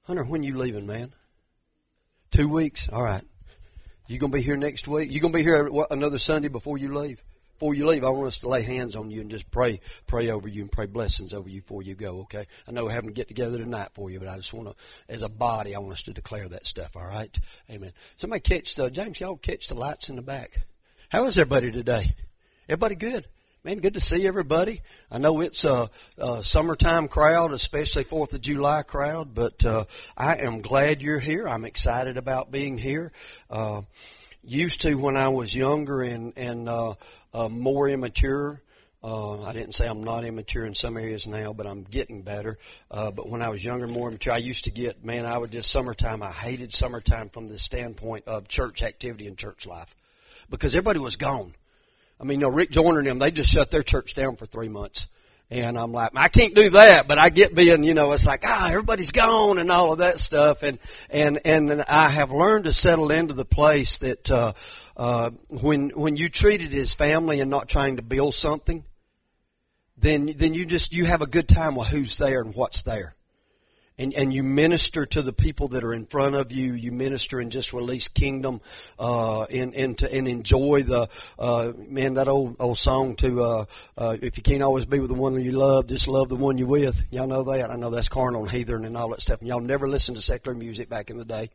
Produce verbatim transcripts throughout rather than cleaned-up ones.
Hunter, when you leaving, man? Two weeks? All right. You going to be here next week? You going to be here what, another Sunday before you leave? Before you leave, I want us to lay hands on you and just pray, pray over you and pray blessings over you before you go, okay? I know we're having to get together tonight for you, but I just want to, as a body, I want us to declare that stuff, all right? Amen. Somebody catch the, James, y'all catch the lights in the back. How is everybody today? Everybody good? Man, good to see everybody. I know it's a, a summertime crowd, especially fourth of July crowd, but uh, I am glad you're here. I'm excited about being here. Uh, used to when I was younger and, and uh, uh, more immature, uh, I didn't say I'm not immature in some areas now, but I'm getting better. Uh, but when I was younger, more immature, I used to get, man, I would just summertime. I hated summertime from the standpoint of church activity and church life because everybody was gone. I mean, you know, Rick Joyner and them, they just shut their church down for three months. And I'm like, I can't do that, but I get being, you know, it's like, ah, everybody's gone and all of that stuff. And, and, and I have learned to settle into the place that, uh, uh, when, when you treat it as family and not trying to build something, then, then you just, you have a good time with who's there and what's there. And, and you minister to the people that are in front of you. You minister and just release kingdom, uh, and, and to, and enjoy the, uh, man, that old, old song to, uh, uh, if you can't always be with the one you love, just love the one you're with. Y'all know that? I know that's carnal and heathen and all that stuff. And y'all never listened to secular music back in the day.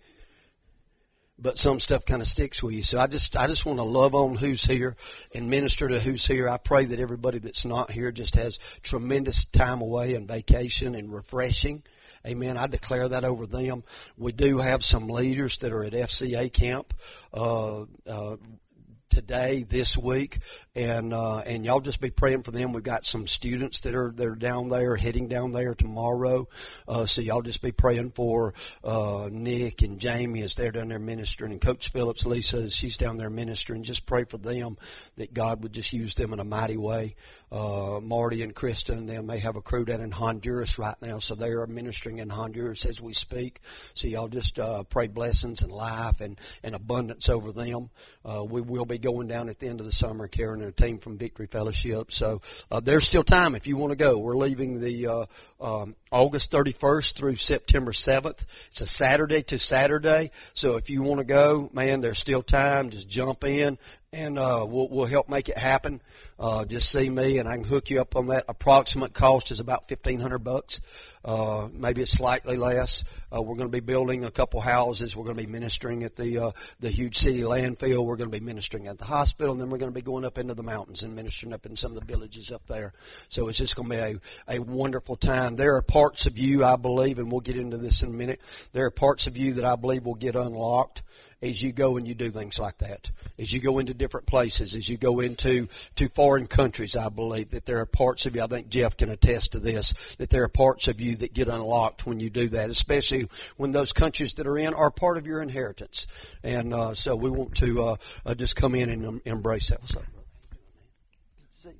But some stuff kind of sticks with you. So I just, I just want to love on who's here and minister to who's here. I pray that everybody that's not here just has tremendous time away and vacation and refreshing. Amen. I declare that over them. We do have some leaders that are at F C A camp uh, uh, today, this week, and uh, and y'all just be praying for them. We've got some students that are that are down there, heading down there tomorrow. Uh, so y'all just be praying for uh, Nick and Jamie as they're down there ministering, and Coach Phillips, Lisa, she's down there ministering. Just pray for them that God would just use them in a mighty way. Uh, Marty and Kristen and them, they have a crew down in Honduras right now, so they are ministering in Honduras as we speak. So y'all just uh, pray blessings and life and, and abundance over them. Uh, we will be going down at the end of the summer, carrying a team from Victory Fellowship. So uh, there's still time if you want to go. We're leaving the uh, um, August thirty-first through September seventh. It's a Saturday to Saturday. So if you want to go, man, there's still time. Just jump in. And uh, we'll, we'll help make it happen. Uh, just see me, and I can hook you up on that. Approximate cost is about fifteen hundred bucks. Uh, maybe it's slightly less. Uh, we're going to be building a couple houses. We're going to be ministering at the uh, the huge city landfill. We're going to be ministering at the hospital, and then we're going to be going up into the mountains and ministering up in some of the villages up there. So it's just going to be a, a wonderful time. There are parts of you, I believe, and we'll get into this in a minute. There are parts of you that I believe will get unlocked as you go and you do things like that. As you go into different places, as you go into to foreign countries, I believe that there are parts of you, I think Jeff can attest to this, that there are parts of you that get unlocked when you do that, especially when those countries that are in are part of your inheritance. And uh, so we want to uh, uh, just come in and um, embrace that. What's up, brother?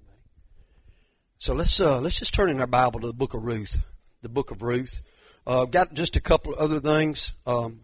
So let's uh, let's just turn in our Bible to the book of Ruth, the book of Ruth. Uh, got just a couple of other things. Um,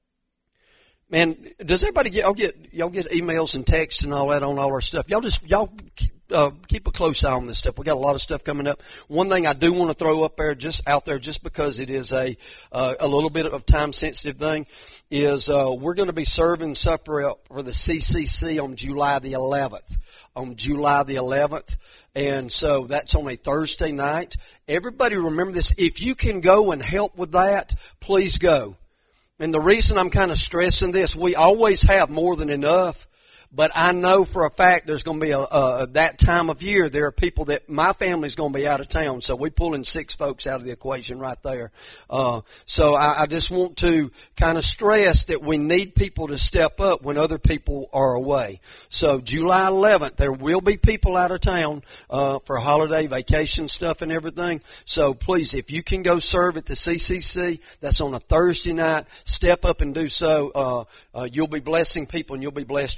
Man, does everybody get, y'all get, y'all get emails and texts and all that on all our stuff? Y'all just, y'all uh, keep a close eye on this stuff. We got a lot of stuff coming up. One thing I do want to throw up there, just out there, just because it is a, uh, a little bit of time sensitive thing, is, uh, we're going to be serving supper for the C C C on July the eleventh. On July the eleventh. And so that's on a Thursday night. Everybody remember this. If you can go and help with that, please go. And the reason I'm kind of stressing this, we always have more than enough, but I know for a fact there's going to be a, uh, that time of year, there are people that, my family's going to be out of town, so we're pulling six folks out of the equation right there. Uh, so I, I just want to kind of stress that we need people to step up when other people are away. So July eleventh, there will be people out of town, uh, for holiday, vacation stuff and everything. So please, if you can go serve at the C C C, that's on a Thursday night, step up and do so. Uh, uh, you'll be blessing people and you'll be blessed yourself.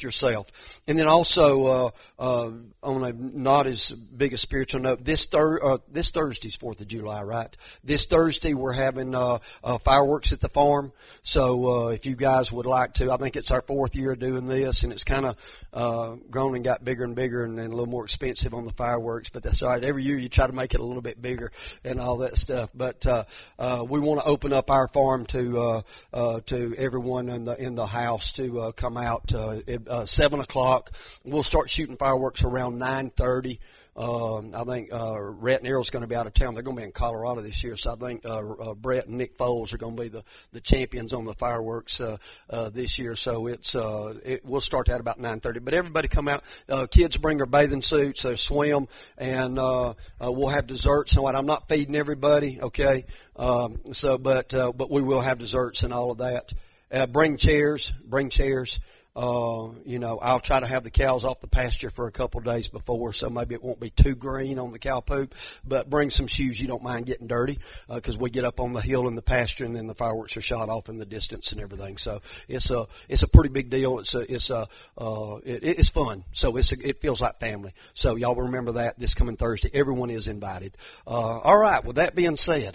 stuff. And then also, uh, uh, on a not as big a spiritual note, this thir- uh, this Thursday's Fourth of July, right? This Thursday we're having uh, uh, fireworks at the farm. So uh, if you guys would like to, I think it's our fourth year doing this, and it's kind of uh, grown and got bigger and bigger, and, and a little more expensive on the fireworks. But that's all right. Every year you try to make it a little bit bigger and all that stuff. But uh, uh, we want to open up our farm to uh, uh, to everyone in the in the house to uh, come out uh, at uh, seven o'clock. We'll start shooting fireworks around nine thirty. Um, I think uh, Rhett and Errol's going to be out of town. They're going to be in Colorado this year, so I think uh, uh, Brett and Nick Foles are going to be the, the champions on the fireworks uh, uh, this year. So it's uh, it, we'll start that about nine thirty. But everybody come out. Uh, kids bring their bathing suits, they swim, and uh, uh, we'll have desserts and what. I'm not feeding everybody, okay? Um, so, but uh, but we will have desserts and all of that. Uh, bring chairs, bring chairs. Uh, you know, I'll try to have the cows off the pasture for a couple of days before, so maybe it won't be too green on the cow poop. But bring some shoes you don't mind getting dirty, because uh, we get up on the hill in the pasture, and then the fireworks are shot off in the distance and everything. So it's a it's a pretty big deal. It's a it's a uh, it, it's fun. So it's a, it feels like family. So y'all remember that this coming Thursday. Everyone is invited. Uh, all right. With that being said.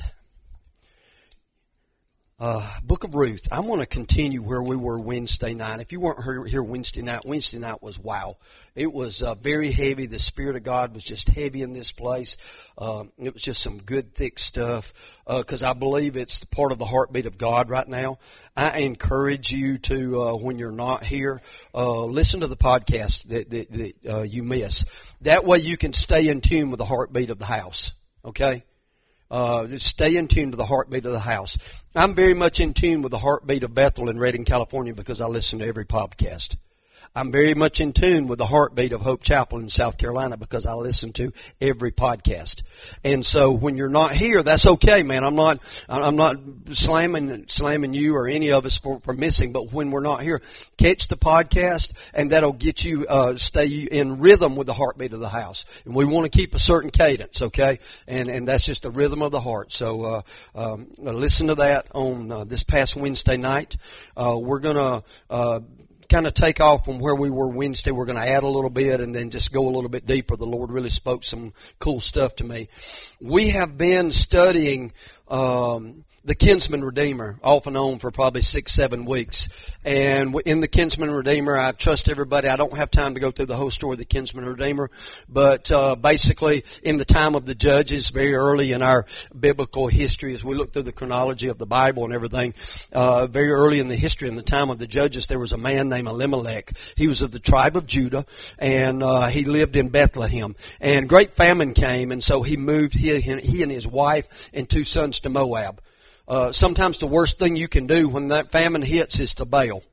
Uh, Book of Ruth. I want to continue where we were Wednesday night. If you weren't here Wednesday night, Wednesday night was wow. It was uh, very heavy. The Spirit of God was just heavy in this place. Uh, it was just some good, thick stuff, because uh, I believe it's part of the heartbeat of God right now. I encourage you to, uh, when you're not here, uh, listen to the podcast that, that, that uh, you miss. That way you can stay in tune with the heartbeat of the house, okay? Uh, just stay in tune to the heartbeat of the house. I'm very much in tune with the heartbeat of Bethel in Redding, California, because I listen to every podcast. I'm very much in tune with the heartbeat of Hope Chapel in South Carolina, because I listen to every podcast. And so when you're not here, that's okay, man. I'm not, I'm not slamming, slamming you or any of us for, for missing, but when we're not here, catch the podcast, and that'll get you, uh, stay in rhythm with the heartbeat of the house. And we want to keep a certain cadence, okay? And, and that's just the rhythm of the heart. So, uh, um, listen to that on, uh, this past Wednesday night. Uh, we're gonna, uh, kind of take off from where we were Wednesday. We're going to add a little bit and then just go a little bit deeper. The Lord really spoke some cool stuff to me. We have been studying um, the Kinsman Redeemer off and on for probably six, seven weeks. And in the Kinsman Redeemer, I trust everybody. I don't have time to go through the whole story of the Kinsman Redeemer, but uh, basically in the time of the Judges, very early in our biblical history, as we look through the chronology of the Bible and everything, uh, very early in the history, in the time of the Judges, there was a man named Elimelech. He was of the tribe of Judah, and uh, he lived in Bethlehem. And great famine came, and so he moved, he, he and his wife and two sons to Moab. Uh, sometimes the worst thing you can do when that famine hits is to bail.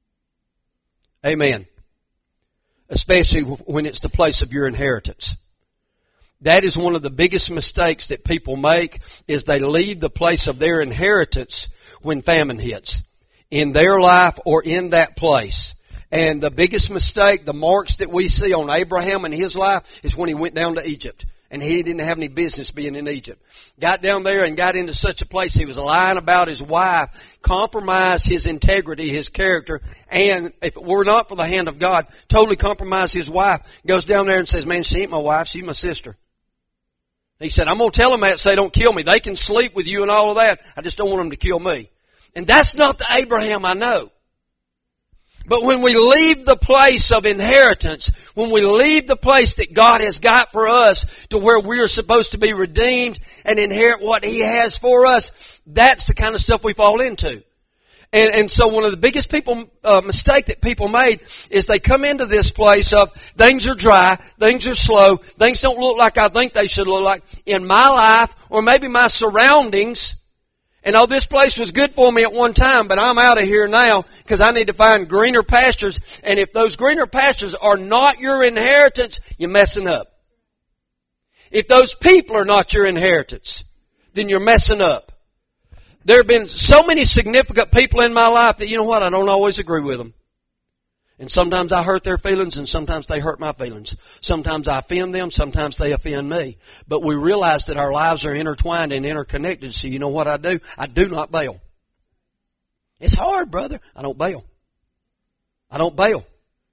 Amen. Especially when it's the place of your inheritance. That is one of the biggest mistakes that people make, is they leave the place of their inheritance when famine hits. In their life or in that place. And the biggest mistake, the marks that we see on Abraham in his life, is when he went down to Egypt. And he didn't have any business being in Egypt. Got down there and got into such a place, he was lying about his wife, compromised his integrity, his character, and if it were not for the hand of God, totally compromised his wife. Goes down there and says, man, she ain't my wife, she's my sister. He said, I'm going to tell them that, say don't kill me. They can sleep with you and all of that. I just don't want them to kill me. And that's not the Abraham I know. But when we leave the place of inheritance, when we leave the place that God has got for us to where we are supposed to be redeemed and inherit what He has for us, that's the kind of stuff we fall into. And, and so one of the biggest people uh, mistake that people made is they come into this place of things are dry, things are slow, things don't look like I think they should look like in my life or maybe my surroundings. And oh, this place was good for me at one time, but I'm out of here now because I need to find greener pastures. And if those greener pastures are not your inheritance, you're messing up. If those people are not your inheritance, then you're messing up. There have been so many significant people in my life that, you know what, I don't always agree with them. And sometimes I hurt their feelings and sometimes they hurt my feelings. Sometimes I offend them, sometimes they offend me. But we realize that our lives are intertwined and interconnected. So you know what I do? I do not bail. It's hard, brother. I don't bail. I don't bail.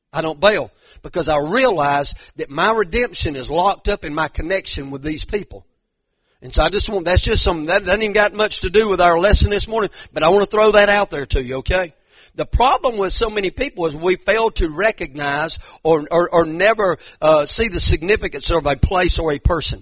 I don't bail because I realize that my redemption is locked up in my connection with these people. And so I just want, that's just something, that doesn't even got much to do with our lesson this morning, but I want to throw that out there to you, okay? The problem with so many people is we fail to recognize or, or, or never uh, see the significance of a place or a person.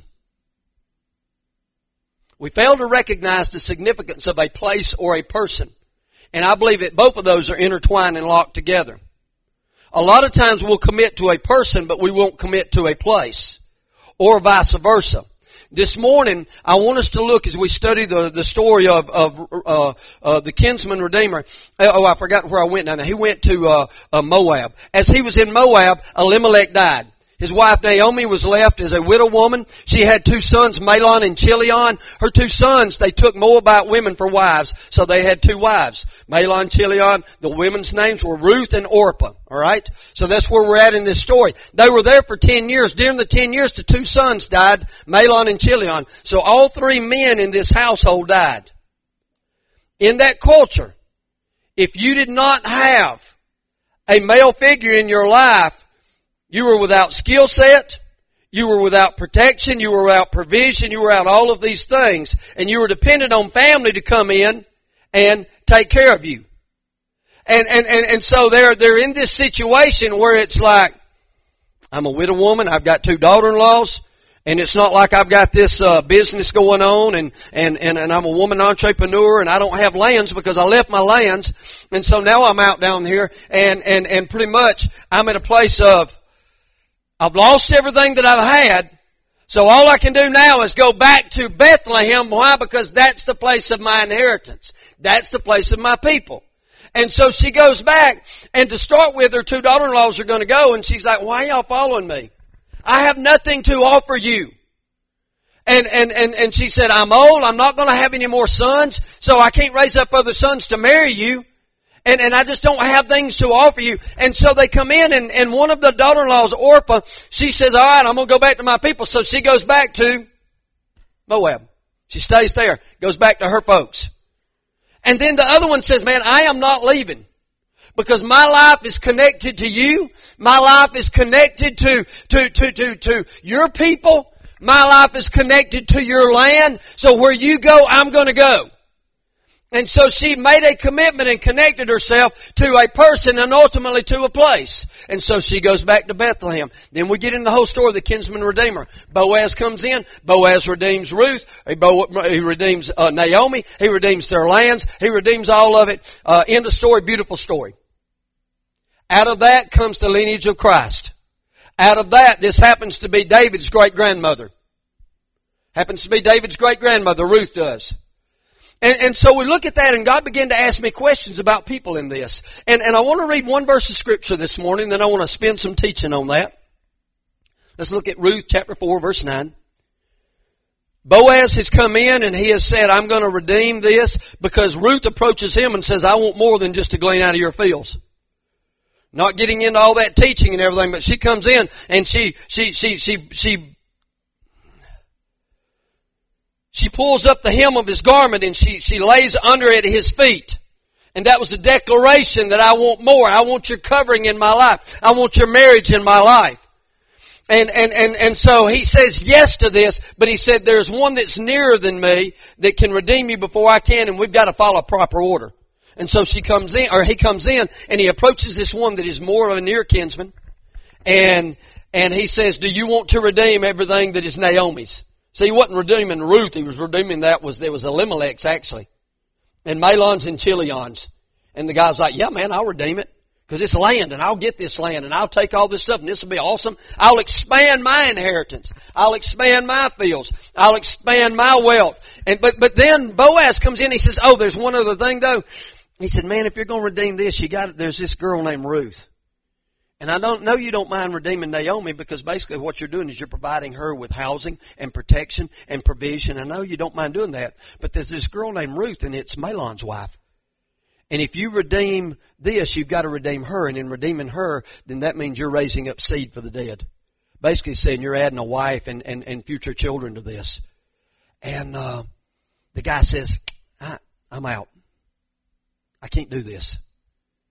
We fail to recognize the significance of a place or a person. And I believe that both of those are intertwined and locked together. A lot of times we'll commit to a person, but we won't commit to a place. Or vice versa. This morning, I want us to look as we study the, the story of, of uh, uh, the kinsman redeemer. Oh, I forgot where I went down there. He went to uh, uh, Moab. As he was in Moab, Elimelech died. His wife Naomi was left as a widow woman. She had two sons, Mahlon and Chilion. Her two sons, they took Moabite women for wives, so they had two wives. Mahlon, Chilion, the women's names were Ruth and Orpah. Alright? So that's where we're at in this story. They were there for ten years. During the ten years, the two sons died, Mahlon and Chilion. So all three men in this household died. In that culture, if you did not have a male figure in your life, you were without skill set, you were without protection, you were without provision, you were without all of these things, and you were dependent on family to come in and take care of you. And, and, and, and so they're, they're in this situation where it's like, I'm a widow woman, I've got two daughter-in-laws, and it's not like I've got this, uh, business going on and, and, and, and I'm a woman entrepreneur and I don't have lands because I left my lands. And so now I'm out down here and, and, and pretty much I'm at a place of, I've lost everything that I've had, so all I can do now is go back to Bethlehem. Why? Because that's the place of my inheritance. That's the place of my people. And so she goes back, and to start with, her two daughter-in-laws are going to go, and she's like, why are y'all following me? I have nothing to offer you. And, and, and, and she said, I'm old, I'm not going to have any more sons, so I can't raise up other sons to marry you. And, and I just don't have things to offer you. And so they come in and, and one of the daughter-in-laws, Orpah, she says, all right, I'm going to go back to my people. So she goes back to Moab. She stays there, goes back to her folks. And then the other one says, man, I am not leaving because my life is connected to you. My life is connected to, to, to, to, to your people. My life is connected to your land. So where you go, I'm going to go. And so she made a commitment and connected herself to a person and ultimately to a place. And so she goes back to Bethlehem. Then we get in the whole story of the kinsman redeemer. Boaz comes in. Boaz redeems Ruth. He redeems uh, Naomi. He redeems their lands. He redeems all of it. Uh, end of story. Beautiful story. Out of that comes the lineage of Christ. Out of that, this happens to be David's great-grandmother. Happens to be David's great-grandmother. Ruth does. And, and so we look at that and God began to ask me questions about people in this. And, and I want to read one verse of Scripture this morning, then I want to spend some teaching on that. Let's look at Ruth chapter four, verse nine. Boaz has come in and he has said, I'm going to redeem this, because Ruth approaches him and says, I want more than just to glean out of your fields. Not getting into all that teaching and everything, but she comes in and she, she, she, she, she, She pulls up the hem of his garment and she, she lays under it at his feet. And that was a declaration that I want more. I want your covering in my life. I want your marriage in my life. And, and, and, and so he says yes to this, but he said there's one that's nearer than me that can redeem you before I can, and we've got to follow proper order. And so she comes in, or he comes in, and he approaches this one that is more of a near kinsman. And, and he says, do you want to redeem everything that is Naomi's? See, he wasn't redeeming Ruth. He was redeeming that was, there was Elimelech's actually. And Mahlon's and Chilion's. And the guy's like, yeah, man, I'll redeem it. Because it's land and I'll get this land and I'll take all this stuff and this will be awesome. I'll expand my inheritance. I'll expand my fields. I'll expand my wealth. And, but, but then Boaz comes in and he says, oh, there's one other thing though. He said, man, if you're going to redeem this, you got, there's this girl named Ruth. And I don't know you don't mind redeeming Naomi, because basically what you're doing is you're providing her with housing and protection and provision. I know you don't mind doing that, but there's this girl named Ruth and it's Mahlon's wife. And if you redeem this, you've got to redeem her. And in redeeming her, then that means you're raising up seed for the dead. Basically saying you're adding a wife and, and, and future children to this. And uh, the guy says, I, I'm out. I can't do this.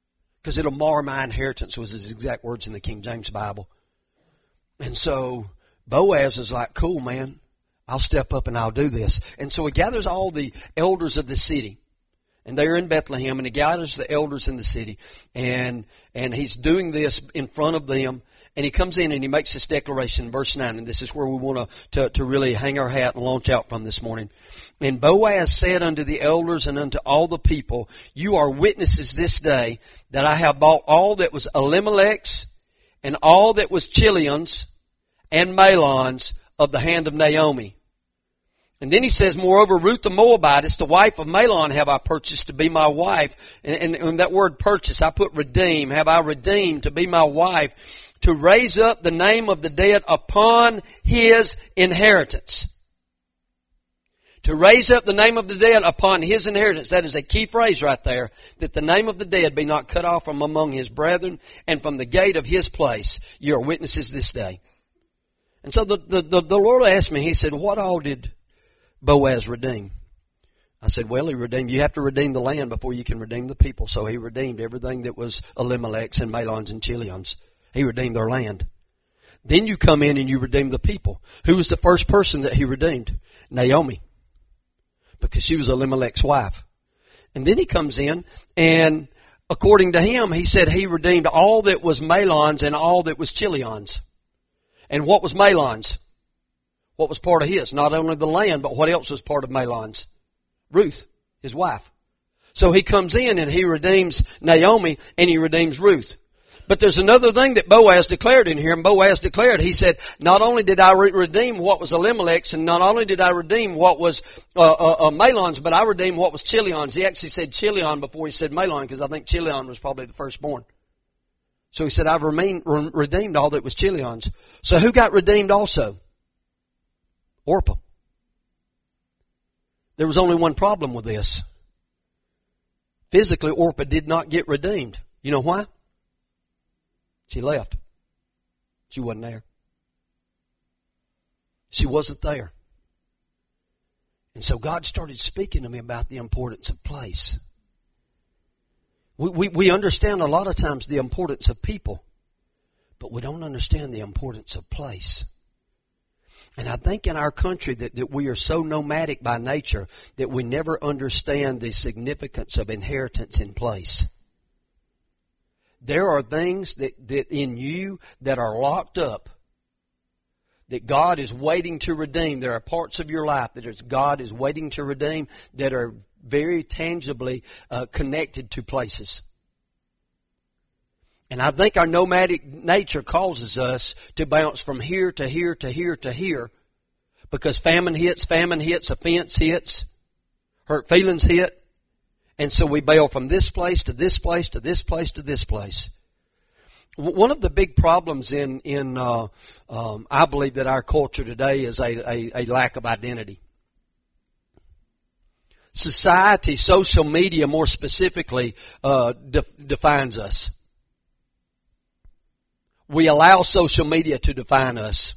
because it'll mar my inheritance, was his exact words in the King James Bible. And so Boaz is like, cool, man, I'll step up and I'll do this. And so he gathers all the elders of the city. And they're in Bethlehem, and he gathers the elders in the city. And and he's doing this in front of them. And he comes in and he makes this declaration in verse nine. And this is where we want to, to, to really hang our hat and launch out from this morning. And Boaz said unto the elders and unto all the people, you are witnesses this day that I have bought all that was Elimelech's and all that was Chilion's and Mahlon's of the hand of Naomi. And then he says, moreover, Ruth the Moabitess, the wife of Mahlon, have I purchased to be my wife. And, and, and that word purchase, I put redeem. Have I redeemed to be my wife, to raise up the name of the dead upon his inheritance. To raise up the name of the dead upon his inheritance. That is a key phrase right there. That the name of the dead be not cut off from among his brethren and from the gate of his place. You are witnesses this day. And so the, the, the, the Lord asked me, he said, what all did Boaz redeem? I said, well, he redeemed, you have to redeem the land before you can redeem the people. So he redeemed everything that was Elimelech's and Mahlon's and Chilion's. He redeemed their land. Then you come in and you redeem the people. Who was the first person that he redeemed? Naomi. Because she was Elimelech's wife. And then he comes in and according to him, he said he redeemed all that was Mahlon's and all that was Chilion's. And what was Mahlon's? What was part of his? Not only the land, but what else was part of Mahlon's? Ruth, his wife. So he comes in and he redeems Naomi and he redeems Ruth. But there's another thing that Boaz declared in here. And Boaz declared, he said, not only did I re- redeem what was Elimelech's, and not only did I redeem what was uh, uh, uh, Mahlon's, but I redeemed what was Chilion's. He actually said Chilion before he said Mahlon, because I think Chilion was probably the firstborn. So he said, I've remained, re- redeemed all that was Chilion's. So who got redeemed also? Orpah. There was only one problem with this. Physically, Orpah did not get redeemed. You know why? She left. She wasn't there. She wasn't there. And so God started speaking to me about the importance of place. We, we, we understand a lot of times the importance of people, but we don't understand the importance of place. And I think in our country that, that we are so nomadic by nature that we never understand the significance of inheritance in place. There are things that, that in you that are locked up that God is waiting to redeem. There are parts of your life that is, God is waiting to redeem that are very tangibly uh, connected to places. And I think our nomadic nature causes us to bounce from here to here to here to here because famine hits, famine hits, offense hits, hurt feelings hit. And so we bail from this place to this place to this place to this place. One of the big problems in, in uh, um, I believe that our culture today is a, a, a lack of identity. Society, social media more specifically, uh, de- defines us. We allow social media to define us.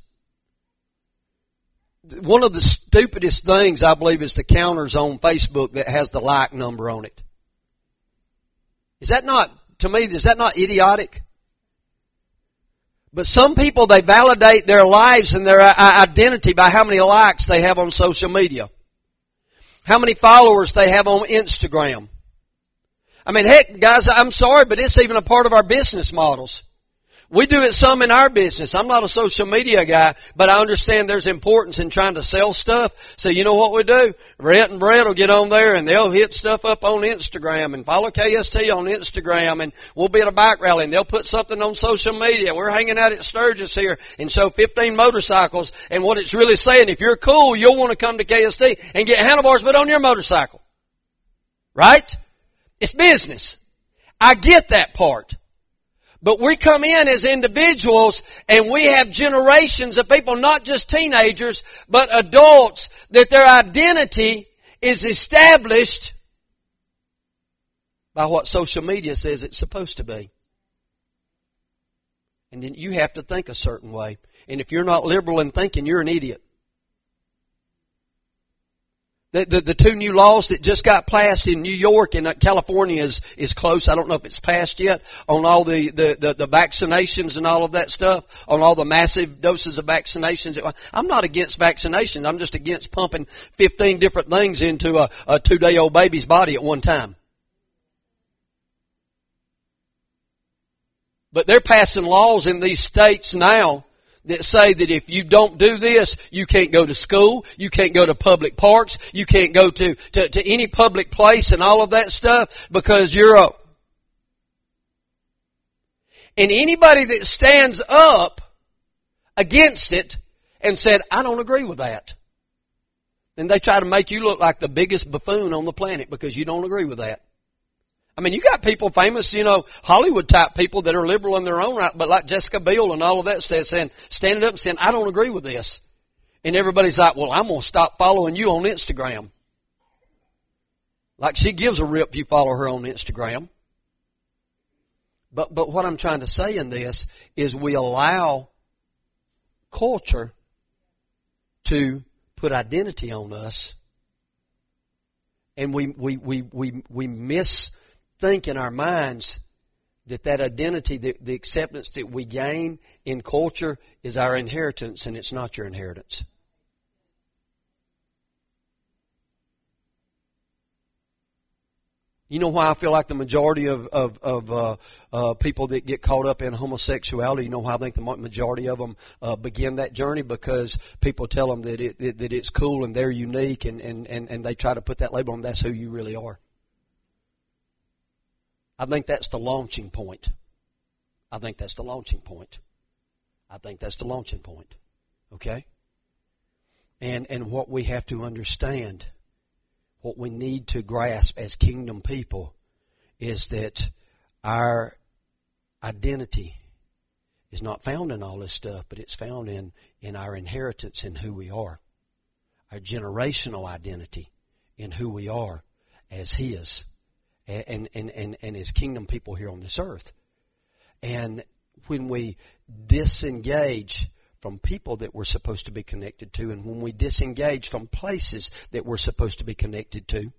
One of the stupidest things, I believe, is the counters on Facebook that has the like number on it. Is that not, to me, is that not idiotic? But some people, they validate their lives and their identity by how many likes they have on social media. How many followers they have on Instagram. I mean, heck, guys, I'm sorry, but it's even a part of our business models. We do it some in our business. I'm not a social media guy, but I understand there's importance in trying to sell stuff. So you know what we do? Rhett and Brett will get on there and they'll hit stuff up on Instagram and follow K S T on Instagram, and we'll be at a bike rally and they'll put something on social media. We're hanging out at Sturgis here and show fifteen motorcycles, and what it's really saying, if you're cool, you'll want to come to K S T and get handlebars put on your motorcycle. Right? It's business. I get that part. But we come in as individuals and we have generations of people, not just teenagers, but adults, that their identity is established by what social media says it's supposed to be. And then you have to think a certain way. And if you're not liberal in thinking, you're an idiot. The, the, the two new laws that just got passed in New York and California is, is close. I don't know if it's passed yet on all the, the, the, the vaccinations and all of that stuff, on all the massive doses of vaccinations. I'm not against vaccinations. I'm just against pumping fifteen different things into a, a two-day-old baby's body at one time. But they're passing laws in these states now that say that if you don't do this, you can't go to school, you can't go to public parks, you can't go to, to, to any public place and all of that stuff because you're a... And anybody that stands up against it and said, I don't agree with that, then they try to make you look like the biggest buffoon on the planet because you don't agree with that. I mean, you got people famous, you know, Hollywood type people that are liberal in their own right, but like Jessica Biel and all of that stuff, saying, standing up and saying, I don't agree with this. And everybody's like, well, I'm going to stop following you on Instagram. Like she gives a rip if you follow her on Instagram. But, but what I'm trying to say in this is we allow culture to put identity on us. And we, we, we, we, we miss think in our minds that that identity, the, the acceptance that we gain in culture is our inheritance, and it's not your inheritance. You know why I feel like the majority of, of, of uh, uh, people that get caught up in homosexuality, you know why I think the majority of them uh, begin that journey? Because people tell them that, it, that it's cool and they're unique, and, and, and, and they try to put that label on them. That's who you really are. I think that's the launching point. I think that's the launching point. I think that's the launching point. Okay? And and what we have to understand, what we need to grasp as kingdom people, is that our identity is not found in all this stuff, but it's found in, in our inheritance in who we are. Our generational identity in who we are as His. And, and, and, and as kingdom people here on this earth. And when we disengage from people that we're supposed to be connected to, and when we disengage from places that we're supposed to be connected to,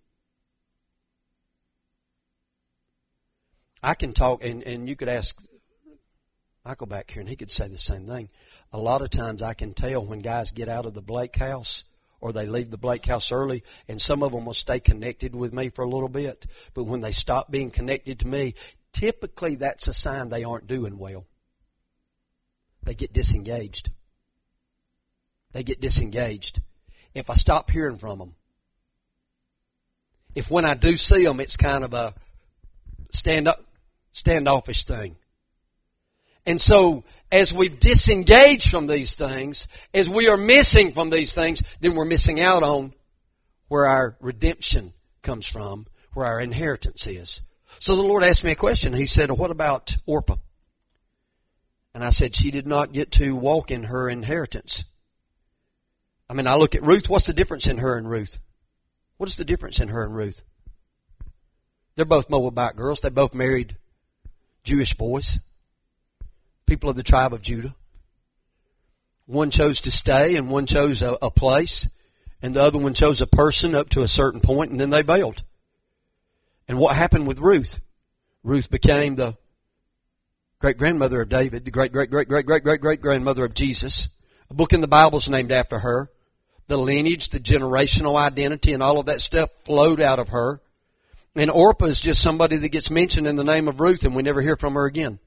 I can talk, and, and you could ask Michael back here, and he could say the same thing. A lot of times I can tell when guys get out of the Blake house, or they leave the Blake house early, and some of them will stay connected with me for a little bit. But when they stop being connected to me, typically that's a sign they aren't doing well. They get disengaged. They get disengaged. If I stop hearing from them, if when I do see them, it's kind of a stand up, standoffish thing. And so, as we disengage from these things, as we are missing from these things, then we're missing out on where our redemption comes from, where our inheritance is. So the Lord asked me a question. He said, what about Orpah? And I said, she did not get to walk in her inheritance. I mean, I look at Ruth. What's the difference in her and Ruth? What is the difference in her and Ruth? They're both Moabite girls. They both married Jewish boys. People of the tribe of Judah. One chose to stay and one chose a, a place, and the other one chose a person up to a certain point, and then they bailed. And what happened with Ruth? Ruth became the great-grandmother of David, the great-great-great-great-great-great-great-grandmother of Jesus. A book in the Bible is named after her. The lineage, the generational identity, and all of that stuff flowed out of her. And Orpah is just somebody that gets mentioned in the name of Ruth, and we never hear from her again.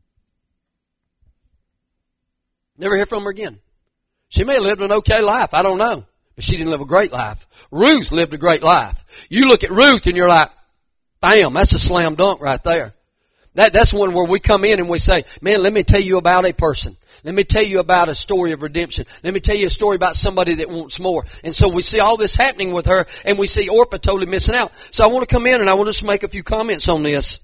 Never hear from her again. She may have lived an okay life. I don't know. But she didn't live a great life. Ruth lived a great life. You look at Ruth and you're like, bam, that's a slam dunk right there. That, that's one where we come in and we say, man, let me tell you about a person. Let me tell you about a story of redemption. Let me tell you a story about somebody that wants more. And so we see all this happening with her, and we see Orpah totally missing out. So I want to come in and I want to just make a few comments on this.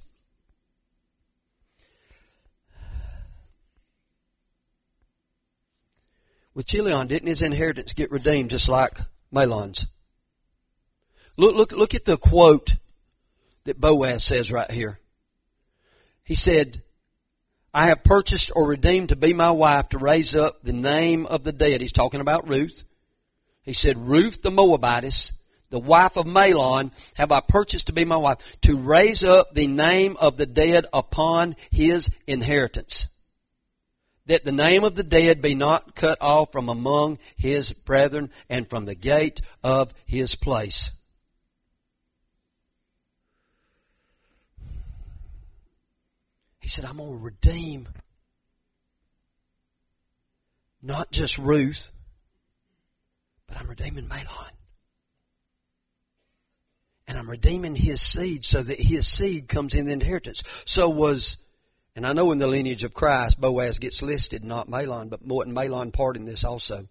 With Chilion, didn't his inheritance get redeemed just like Mahlon's? Look, look, look at the quote that Boaz says right here. He said, I have purchased or redeemed to be my wife to raise up the name of the dead. He's talking about Ruth. He said, Ruth the Moabitess, the wife of Mahlon, have I purchased to be my wife, to raise up the name of the dead upon his inheritance, that the name of the dead be not cut off from among his brethren and from the gate of his place. He said, I'm going to redeem not just Ruth, but I'm redeeming Mahlon. And I'm redeeming his seed so that his seed comes in the inheritance. So was, and I know in the lineage of Christ, Boaz gets listed, not Mahlon, but wasn't Mahlon part in this also?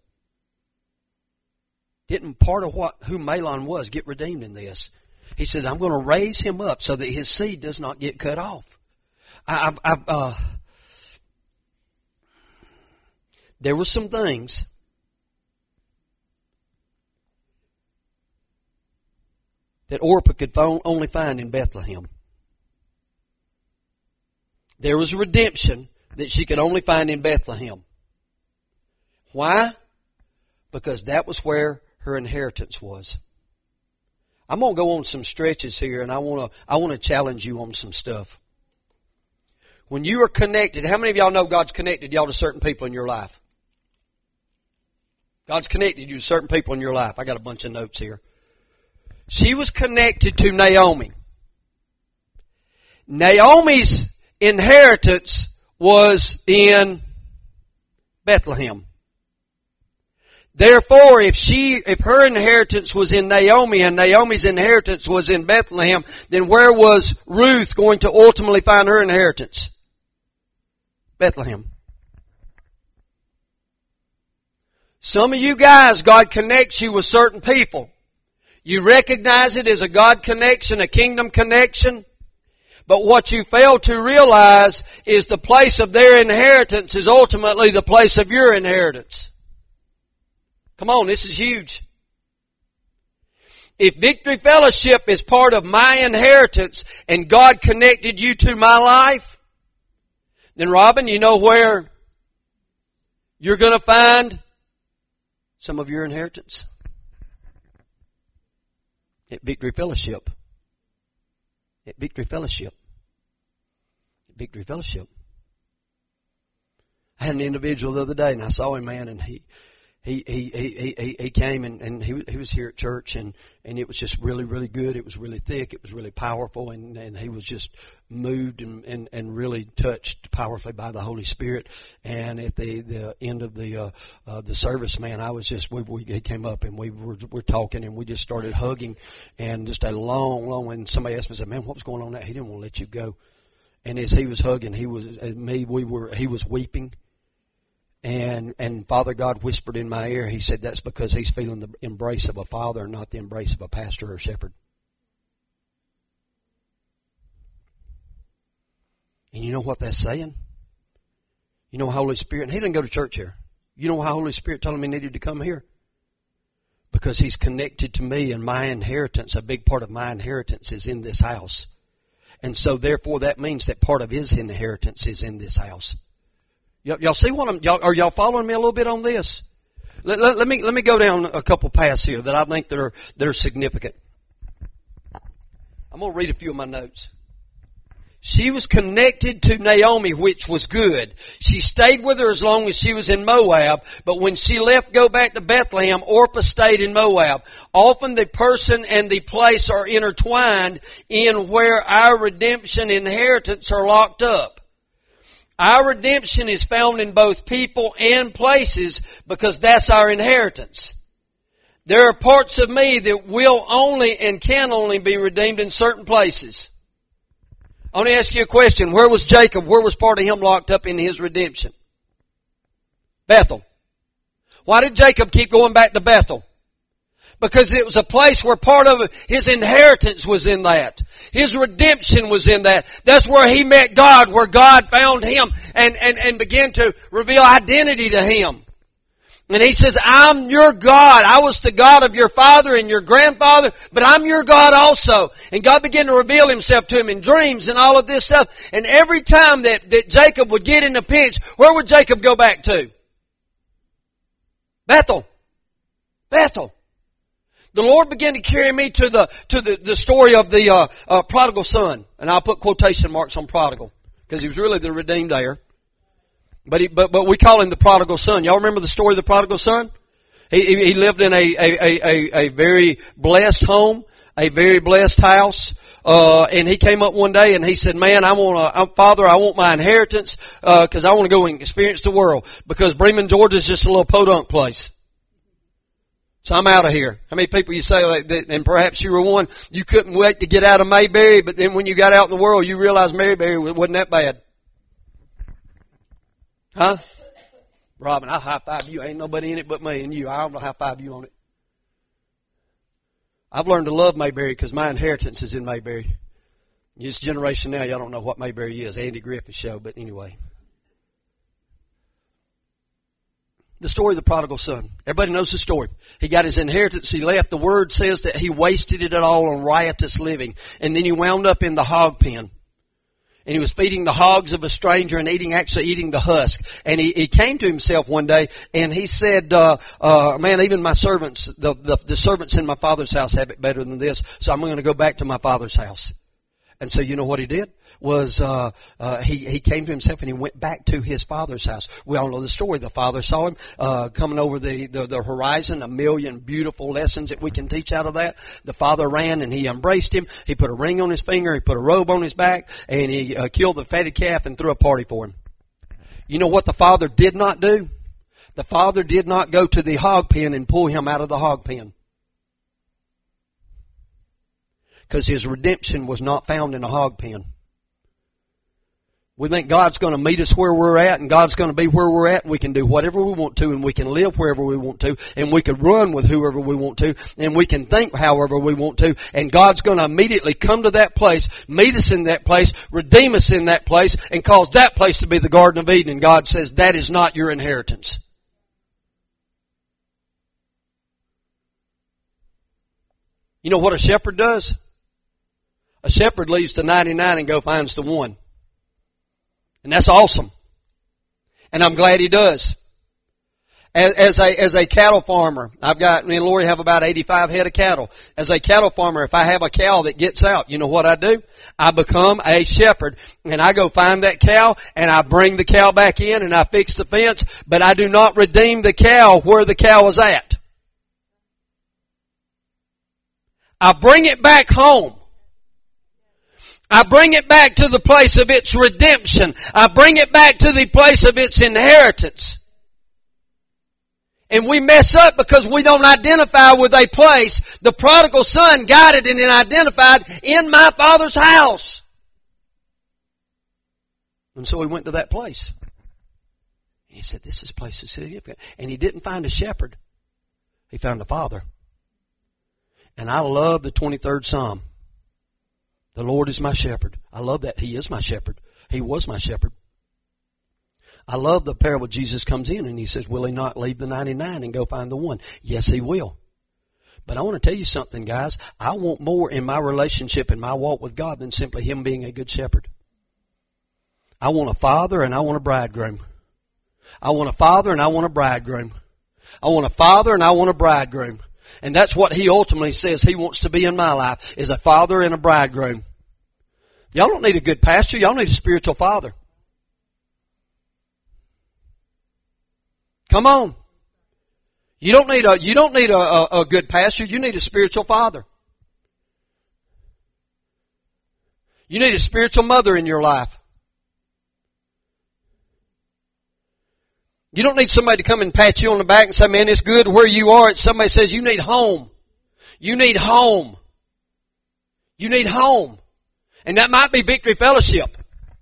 Didn't part of what who Mahlon was get redeemed in this? He said, I'm going to raise him up so that his seed does not get cut off. I've, I've, uh, there were some things that Orpah could only find in Bethlehem. There was redemption that she could only find in Bethlehem. Why? Because that was where her inheritance was. I'm going to go on some stretches here, and I want to I want to challenge you on some stuff. When you are connected, how many of y'all know God's connected y'all to certain people in your life? God's connected you to certain people in your life. I got a bunch of notes here. She was connected to Naomi. Naomi's inheritance was in Bethlehem. Therefore, if she, if her inheritance was in Naomi and Naomi's inheritance was in Bethlehem, then where was Ruth going to ultimately find her inheritance? Bethlehem. Some of you guys, God connects you with certain people. You recognize it as a God connection, a kingdom connection. But what you fail to realize is the place of their inheritance is ultimately the place of your inheritance. Come on, this is huge. If Victory Fellowship is part of my inheritance and God connected you to my life, then Robin, you know where you're going to find some of your inheritance? At Victory Fellowship. At Victory Fellowship. At Victory Fellowship. I had an individual the other day, and I saw him, man, and he he he he he, he came and, and he he was here at church, and and it was just really really good. It was really thick. It was really powerful, and and he was just moved and and, and really touched powerfully by the Holy Spirit. And at the the end of the uh, uh, the service, man, I was just we, we he came up and we were we're talking, and we just started hugging, and just a long long. And somebody asked me, said, "Man, what was going on there?" He didn't want to let you go. And as he was hugging, he was me. We were he was weeping. And and Father God whispered in my ear, he said, that's because he's feeling the embrace of a father and not the embrace of a pastor or a shepherd. And you know what that's saying? You know Holy Spirit, and he didn't go to church here. You know how Holy Spirit told him he needed to come here? Because he's connected to me, and my inheritance, a big part of my inheritance is in this house. And so therefore that means that part of his inheritance is in this house. Y'all see what I'm, y'all, are y'all following me a little bit on this? Let, let, let me, let me go down a couple paths here that I think that are, that are significant. I'm going to read a few of my notes. She was connected to Naomi, which was good. She stayed with her as long as she was in Moab, but when she left, go back to Bethlehem, Orpah stayed in Moab. Often the person and the place are intertwined in where our redemption inheritance are locked up. Our redemption is found in both people and places because that's our inheritance. There are parts of me that will only and can only be redeemed in certain places. I want to ask you a question. Where was Jacob? Where was part of him locked up in his redemption? Bethel. Why did Jacob keep going back to Bethel? Because it was a place where part of his inheritance was in that. His redemption was in that. That's where he met God, where God found him and, and, and began to reveal identity to him. And he says, I'm your God. I was the God of your father and your grandfather, but I'm your God also. And God began to reveal himself to him in dreams and all of this stuff. And every time that, that Jacob would get in a pinch, where would Jacob go back to? Bethel. Bethel. The Lord began to carry me to the to the, the story of the uh, uh, prodigal son, and I'll put quotation marks on prodigal because he was really the redeemed heir. But he, but but we call him the prodigal son. Y'all remember the story of the prodigal son? He he, he lived in a, a a a very blessed home, a very blessed house. Uh, and he came up one day and he said, "Man, I want to, I'm, Father, I want my inheritance because uh, I want to go and experience the world because Bremen, Georgia is just a little podunk place. So I'm out of here." How many people you say like that, and perhaps you were one, you couldn't wait to get out of Mayberry, but then when you got out in the world, you realized Mayberry wasn't that bad. Huh? Robin, I'll high five you. Ain't nobody in it but me and you. I'll high five you on it. I've learned to love Mayberry because my inheritance is in Mayberry. This generation now, y'all don't know what Mayberry is. Andy Griffith show, but anyway. The story of the prodigal son. Everybody knows the story. He got his inheritance. He left. The word says that he wasted it all on riotous living. And then he wound up in the hog pen. And he was feeding the hogs of a stranger and eating, actually eating the husk. And he, he came to himself one day and he said, uh, uh, man, even my servants, the, the, the servants in my father's house have it better than this. So I'm going to go back to my father's house. And so you know what he did? Was, uh, uh, he, he came to himself and he went back to his father's house. We all know the story. The father saw him, uh, coming over the, the, the horizon, a million beautiful lessons that we can teach out of that. The father ran and he embraced him. He put a ring on his finger. He put a robe on his back and he uh, killed the fatted calf and threw a party for him. You know what the father did not do? The father did not go to the hog pen and pull him out of the hog pen. Because his redemption was not found in a hog pen. We think God's going to meet us where we're at and God's going to be where we're at and we can do whatever we want to and we can live wherever we want to and we can run with whoever we want to and we can think however we want to and God's going to immediately come to that place, meet us in that place, redeem us in that place and cause that place to be the Garden of Eden. And God says that is not your inheritance. You know what a shepherd does? A shepherd leaves the ninety-nine and go finds the one. And that's awesome. And I'm glad he does. As, as a, as a cattle farmer, I've got, me and Lori have about eighty-five head of cattle. As a cattle farmer, if I have a cow that gets out, you know what I do? I become a shepherd and I go find that cow and I bring the cow back in and I fix the fence, but I do not redeem the cow where the cow is at. I bring it back home. I bring it back to the place of its redemption. I bring it back to the place of its inheritance. And we mess up because we don't identify with a place. The prodigal son got it and then identified in my father's house. And so he went to that place. And he said, this is place is significant. And he didn't find a shepherd. He found a father. And I love the twenty-third Psalm. The Lord is my shepherd. I love that. He is my shepherd. He was my shepherd. I love the parable Jesus comes in and he says, will he not leave the ninety-nine and go find the one? Yes, he will. But I want to tell you something, guys. I want more in my relationship and my walk with God than simply him being a good shepherd. I want a father and I want a bridegroom. I want a father and I want a bridegroom. I want a father and I want a bridegroom. And that's what he ultimately says he wants to be in my life, is a father and a bridegroom. Y'all don't need a good pastor. Y'all need a spiritual father. Come on. You don't need a, you don't need a, a, a good pastor. You need a spiritual father. You need a spiritual mother in your life. You don't need somebody to come and pat you on the back and say, man, it's good where you are. It's somebody says you need home. You need home. You need home. And that might be Victory Fellowship.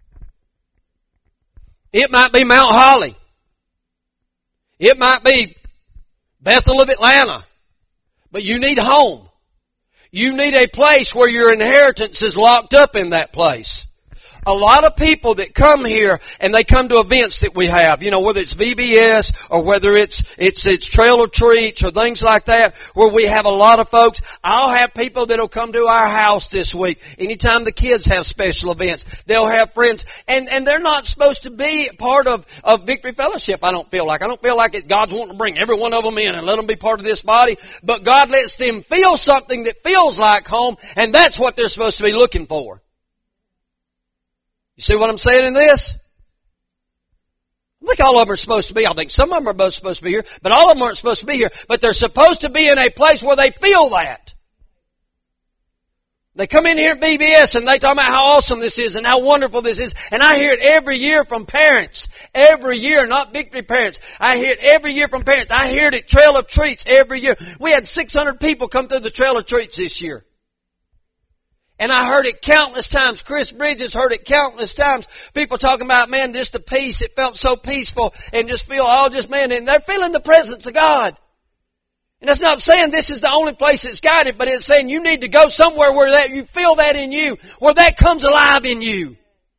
It might be Mount Holly. It might be Bethel of Atlanta. But you need home. You need a place where your inheritance is locked up in that place. A lot of people that come here and they come to events that we have, you know, whether it's V B S or whether it's, it's, it's trail of treats or things like that, where we have a lot of folks. I'll have people that'll come to our house this week. Anytime the kids have special events, they'll have friends. And, and they're not supposed to be part of, of Victory Fellowship, I don't feel like. I don't feel like it, God's wanting to bring every one of them in and let them be part of this body. But God lets them feel something that feels like home, and that's what they're supposed to be looking for. You see what I'm saying in this? I think all of them are supposed to be. I think some of them are both supposed to be here, but all of them aren't supposed to be here. But they're supposed to be in a place where they feel that. They come in here at V B S and they talk about how awesome this is and how wonderful this is. And I hear it every year from parents. Every year, not Victory parents. I hear it every year from parents. I hear it at Trail of Treats every year. We had six hundred people come through the Trail of Treats this year. And I heard it countless times. Chris Bridges heard it countless times. People talking about, man, just the peace. It felt so peaceful and just feel all just, man, and they're feeling the presence of God. And that's not saying this is the only place it's got it, but it's saying you need to go somewhere where that you feel that in you, where that comes alive in you.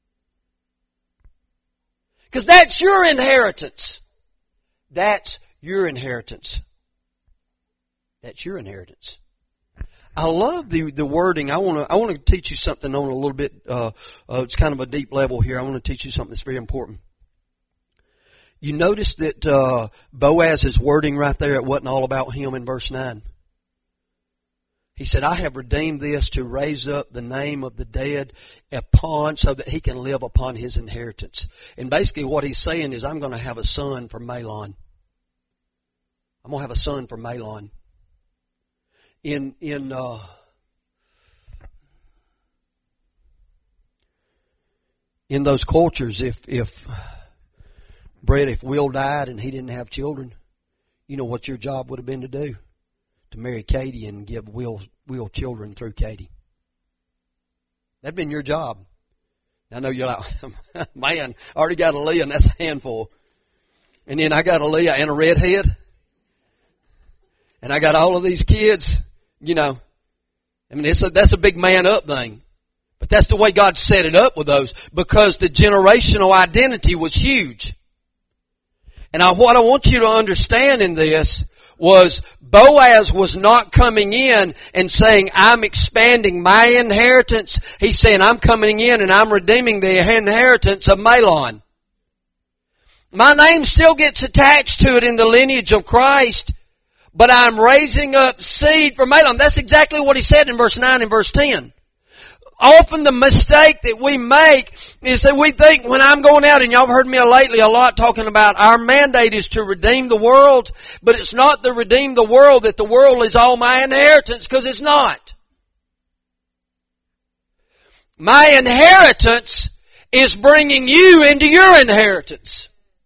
Because that's your inheritance. That's your inheritance. That's your inheritance. I love the the wording. I want to I want to teach you something on a little bit. Uh, uh, it's kind of a deep level here. I want to teach you something that's very important. You notice that uh, Boaz's wording right there, it wasn't all about him in verse nine. He said, I have redeemed this to raise up the name of the dead upon, so that he can live upon his inheritance. And basically what he's saying is, I'm going to have a son for Mahlon. I'm going to have a son for Mahlon. In, in, uh, in those cultures, if, if, Brett, if Will died and he didn't have children, you know what your job would have been to do? To marry Katie and give Will, Will children through Katie. That'd been your job. I know you're like, man, I already got a Leah and that's a handful. And then I got a Leah and a redhead. And I got all of these kids, you know. I mean, it's a, that's a big man up thing. But that's the way God set it up with those, because the generational identity was huge. And I, what I want you to understand in this was Boaz was not coming in and saying, I'm expanding my inheritance. He's saying, I'm coming in and I'm redeeming the inheritance of Mahlon. My name still gets attached to it in the lineage of Christ, but I'm raising up seed for Mahlon. That's exactly what he said in verse nine and verse ten. Often the mistake that we make is that we think when I'm going out, and y'all have heard me lately a lot talking about our mandate is to redeem the world, but it's not to redeem the world that the world is all my inheritance, because it's not. My inheritance is bringing you into your inheritance.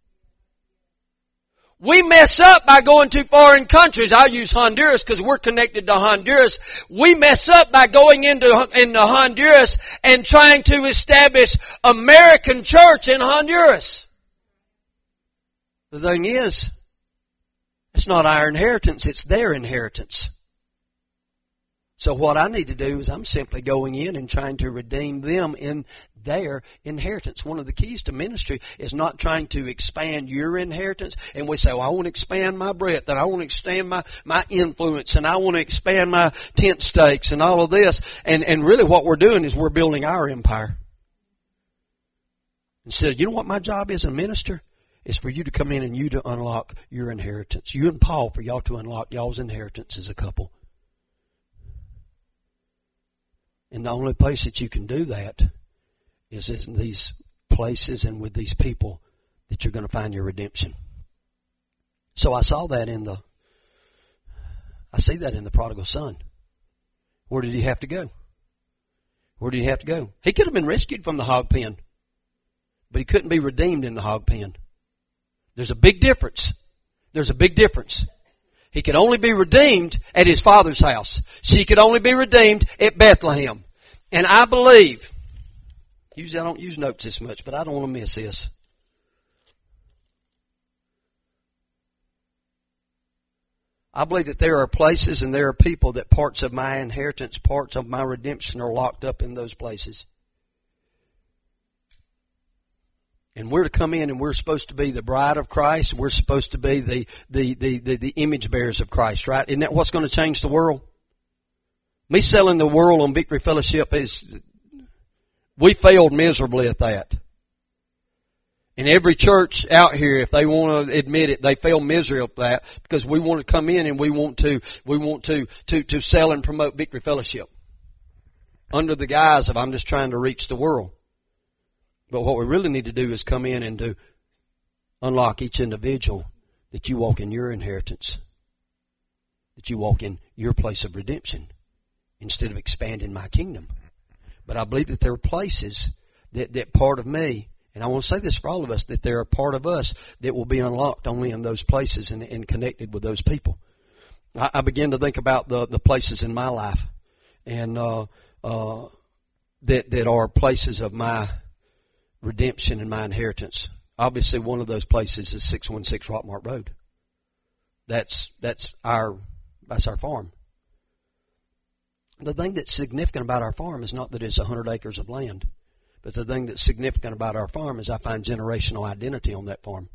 We mess up by going to foreign countries. I'll use Honduras because we're connected to Honduras. We mess up by going into, into Honduras and trying to establish American church in Honduras. The thing is, it's not our inheritance, it's their inheritance. So what I need to do is I'm simply going in and trying to redeem them in their inheritance. One of the keys to ministry is not trying to expand your inheritance. And we say, well, I want to expand my breadth, and I want to expand my, my influence, and I want to expand my tent stakes and all of this. And, and really what we're doing is we're building our empire. Instead of, you know what my job is as a minister? It's for you to come in and you to unlock your inheritance. You and Paul, for y'all to unlock y'all's inheritance as a couple. And the only place that you can do that is in these places and with these people that you're going to find your redemption. So I saw that in the, I see that in the prodigal son. Where did he have to go? Where did he have to go? He could have been rescued from the hog pen, but he couldn't be redeemed in the hog pen. There's a big difference. There's a big difference. He could only be redeemed at his father's house. She could only be redeemed at Bethlehem. And I believe, usually I don't use notes this much, but I don't want to miss this. I believe that there are places and there are people that parts of my inheritance, parts of my redemption are locked up in those places. And we're to come in and we're supposed to be the bride of Christ. We're supposed to be the, the, the, the, the image bearers of Christ, right? Isn't that what's going to change the world? Me selling the world on Victory Fellowship is, we failed miserably at that. And every church out here, if they want to admit it, they fail miserably at that because we want to come in and we want to, we want to, to, to sell and promote Victory Fellowship under the guise of I'm just trying to reach the world. But what we really need to do is come in and to unlock each individual that you walk in your inheritance, that you walk in your place of redemption instead of expanding my kingdom. But I believe that there are places that, that part of me, and I want to say this for all of us, that there are part of us that will be unlocked only in those places and, and connected with those people. I, I begin to think about the, the places in my life and uh, uh, that that are places of my redemption and my inheritance. Obviously, one of those places is six one six Rockmart Road. That's that's our that's our farm. The thing that's significant about our farm is not that it's a hundred acres of land, but the thing that's significant about our farm is I find generational identity on that farm.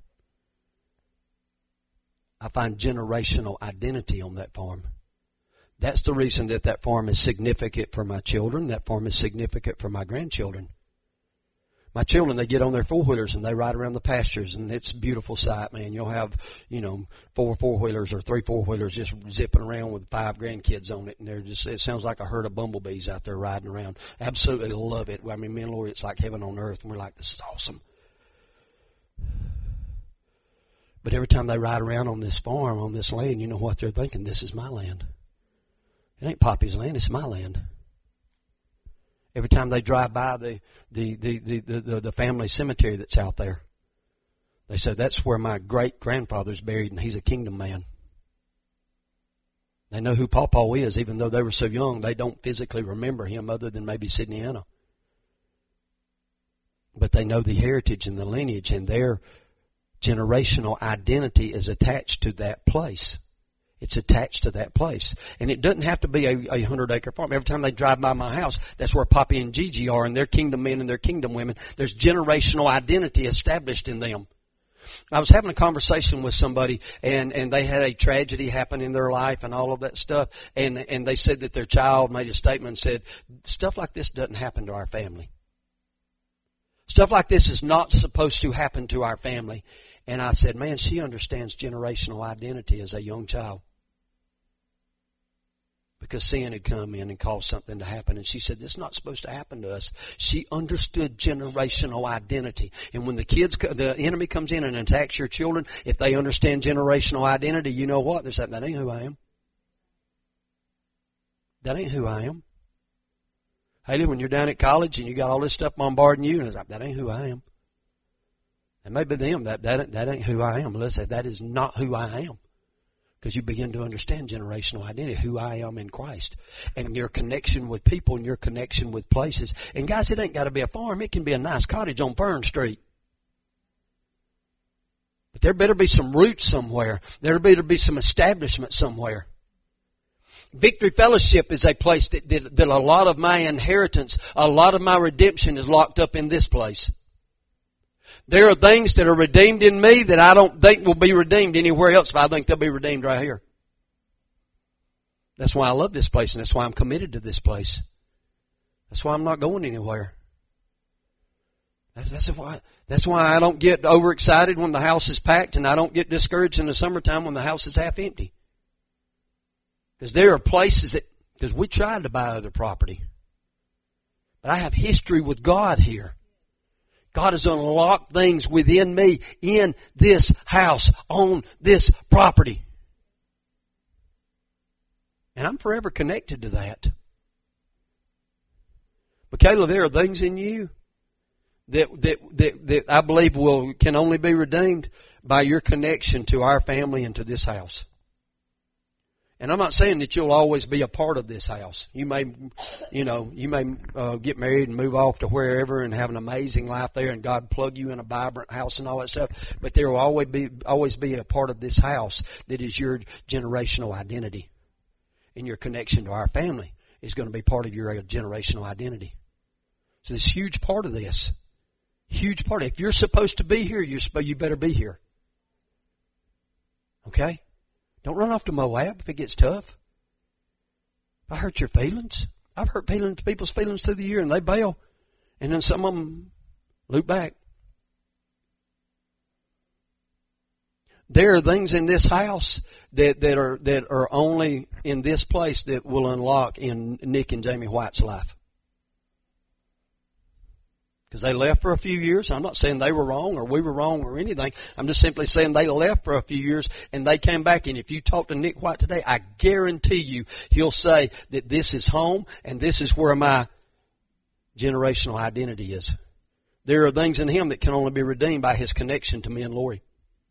I find generational identity on that farm. That's the reason that that farm is significant for my children. That farm is significant for my grandchildren. My children, they get on their four-wheelers and they ride around the pastures, and it's a beautiful sight, man. You'll have, you know, four four-wheelers or three four-wheelers just zipping around with five grandkids on it, and they're just, it sounds like a herd of bumblebees out there riding around. Absolutely love it. I mean, me and Lori, it's like heaven on earth, and we're like, this is awesome. But every time they ride around on this farm, on this land, you know what they're thinking? This is my land. It ain't Poppy's land, it's my land. Every time they drive by the, the, the, the, the, the family cemetery that's out there, they say, that's where my great-grandfather's buried, and he's a kingdom man. They know who Pawpaw is, even though they were so young, they don't physically remember him other than maybe Sidney Anna. But they know the heritage and the lineage, and their generational identity is attached to that place. It's attached to that place. And it doesn't have to be a, a hundred acre farm. Every time they drive by my house, that's where Poppy and Gigi are, and their kingdom men and their kingdom women. There's generational identity established in them. I was having a conversation with somebody, and, and they had a tragedy happen in their life and all of that stuff, and, and they said that their child made a statement and said, stuff like this doesn't happen to our family. Stuff like this is not supposed to happen to our family. And I said, man, she understands generational identity as a young child. Because sin had come in and caused something to happen. And she said, this is not supposed to happen to us. She understood generational identity. And when the kids, the enemy comes in and attacks your children, if they understand generational identity, you know what? They're saying, that ain't who I am. That ain't who I am. Haley, when you're down at college and you got all this stuff bombarding you, and it's like, that ain't who I am. And maybe them, that, that, that ain't who I am. Let's say that is not who I am. Because you begin to understand generational identity, who I am in Christ. And your connection with people and your connection with places. And guys, it ain't got to be a farm. It can be a nice cottage on Fern Street. But there better be some roots somewhere. There better be some establishment somewhere. Victory Fellowship is a place that, that, that a lot of my inheritance, a lot of my redemption is locked up in this place. There are things that are redeemed in me that I don't think will be redeemed anywhere else, but I think they'll be redeemed right here. That's why I love this place, and that's why I'm committed to this place. That's why I'm not going anywhere. That's why, that's why I don't get overexcited when the house is packed, and I don't get discouraged in the summertime when the house is half empty. Because there are places that, because we tried to buy other property. But I have history with God here. God has unlocked things within me in this house, on this property. And I'm forever connected to that. Michaela, there are things in you that, that, that, that I believe will, can only be redeemed by your connection to our family and to this house. And I'm not saying that you'll always be a part of this house. You may, you know, you may uh, get married and move off to wherever and have an amazing life there, and God plug you in a vibrant house and all that stuff. But there will always be, always be a part of this house that is your generational identity. And your connection to our family is going to be part of your generational identity. So this huge part of this, huge part. If you're supposed to be here, you're supposed, you better be here. Okay? Don't run off to Moab if it gets tough. If I hurt your feelings, I've hurt feelings, people's feelings through the year, and they bail. And then some of them loop back. There are things in this house that, that are that are only in this place that will unlock in Nick and Jamie White's life. Because they left for a few years. I'm not saying they were wrong or we were wrong or anything. I'm just simply saying they left for a few years and they came back. And if you talk to Nick White today, I guarantee you he'll say that this is home and this is where my generational identity is. There are things in him that can only be redeemed by his connection to me and Lori.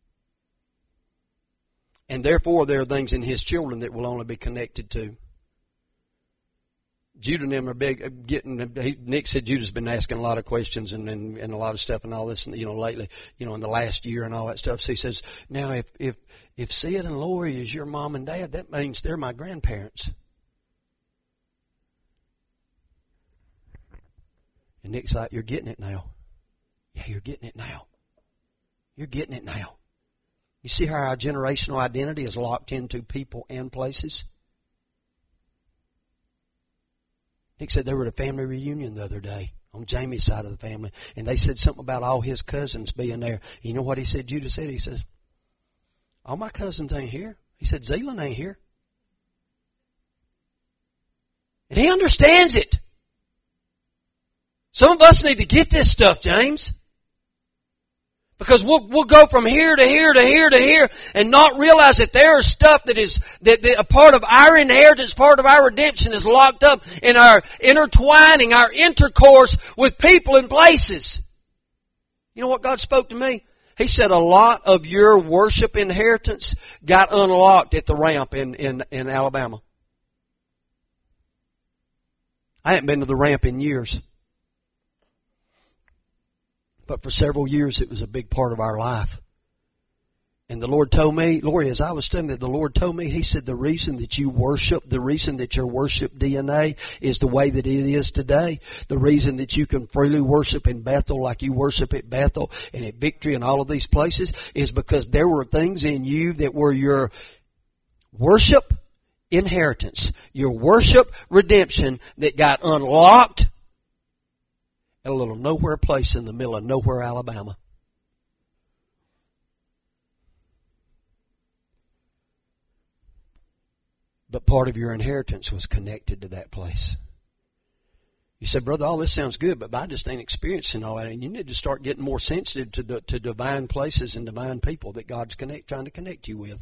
And therefore, there are things in his children that will only be connected to. Judah and them are big, getting, he, Nick said Judah's been asking a lot of questions and, and, and a lot of stuff and all this, you know, lately, you know, in the last year and all that stuff. So he says, now if, if, if Sid and Lori is your mom and dad, that means they're my grandparents. And Nick's like, you're getting it now. Yeah, you're getting it now. You're getting it now. You see how our generational identity is locked into people and places? Nick said they were at a family reunion the other day on Jamie's side of the family, and they said something about all his cousins being there. You know what he said? Judah said, he says, all my cousins ain't here. He said, Zealand ain't here. And he understands it. Some of us need to get this stuff, James. Because we'll, we'll go from here to here to here to here and not realize that there is stuff that is, that, that a part of our inheritance, part of our redemption is locked up in our intertwining, our intercourse with people and places. You know what God spoke to me? He said a lot of your worship inheritance got unlocked at the ramp in, in, in Alabama. I haven't been to the ramp in years. But for several years, it was a big part of our life. And the Lord told me, Lori, as I was studying that, the Lord told me, He said, the reason that you worship, the reason that your worship D N A is the way that it is today, the reason that you can freely worship in Bethel like you worship at Bethel and at Victory and all of these places is because there were things in you that were your worship inheritance, your worship redemption that got unlocked at a little nowhere place in the middle of nowhere, Alabama. But part of your inheritance was connected to that place. You said, brother, all this sounds good, but I just ain't experiencing all that. And you need to start getting more sensitive to, the, to divine places and divine people that God's connect, trying to connect you with.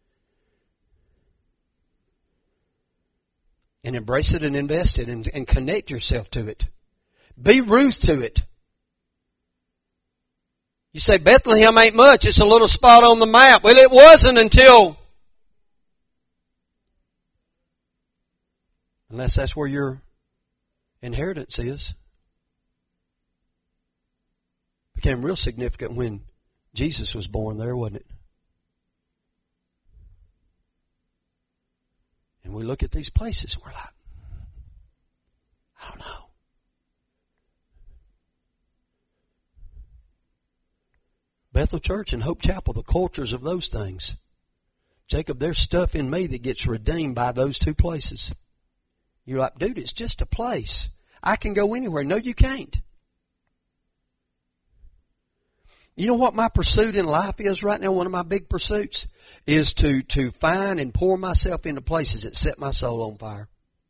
And embrace it and invest it and, and connect yourself to it. Be Ruth to it. You say Bethlehem ain't much. It's a little spot on the map. Well, it wasn't until, unless that's where your inheritance is. It became real significant when Jesus was born there, wasn't it? And we look at these places and we're like, I don't know. Bethel Church and Hope Chapel, the cultures of those things. Jacob, there's stuff in me that gets redeemed by those two places. You're like, dude, it's just a place. I can go anywhere. No, you can't. You know what my pursuit in life is right now? One of my big pursuits is to, to find and pour myself into places that set my soul on fire.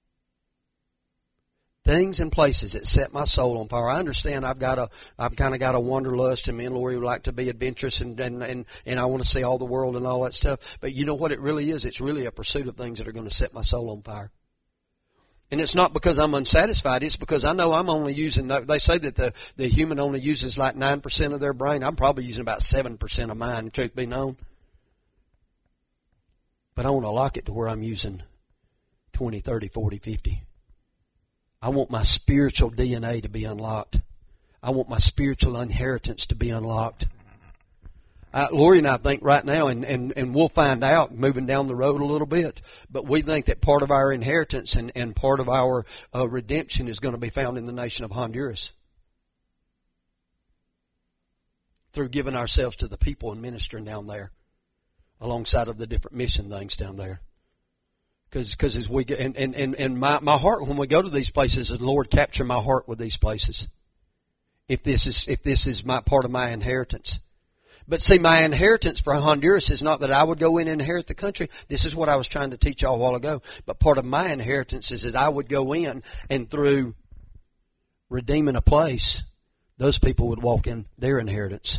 Things and places that set my soul on fire. I understand I've got a, I've kind of got a wanderlust, and me and Lori would like to be adventurous, and, and, and, and I want to see all the world and all that stuff. But you know what it really is? It's really a pursuit of things that are going to set my soul on fire. And it's not because I'm unsatisfied. It's because I know I'm only using, they say that the, the human only uses like nine percent of their brain. I'm probably using about seven percent of mine, truth be known. But I want to lock it to where I'm using twenty, thirty, forty, fifty. I want my spiritual D N A to be unlocked. I want my spiritual inheritance to be unlocked. Uh, Lori and I think right now, and, and, and we'll find out moving down the road a little bit, but we think that part of our inheritance and, and part of our uh, redemption is going to be found in the nation of Honduras. through giving ourselves to the people and ministering down there alongside of the different mission things down there. Because because as we get, and, and, and, and my, my heart when we go to these places is, Lord, capture my heart with these places. If this is if this is my part of my inheritance. But see, my inheritance for Honduras is not that I would go in and inherit the country. This is what I was trying to teach y'all a while ago. But part of my inheritance is that I would go in and through redeeming a place, those people would walk in their inheritance.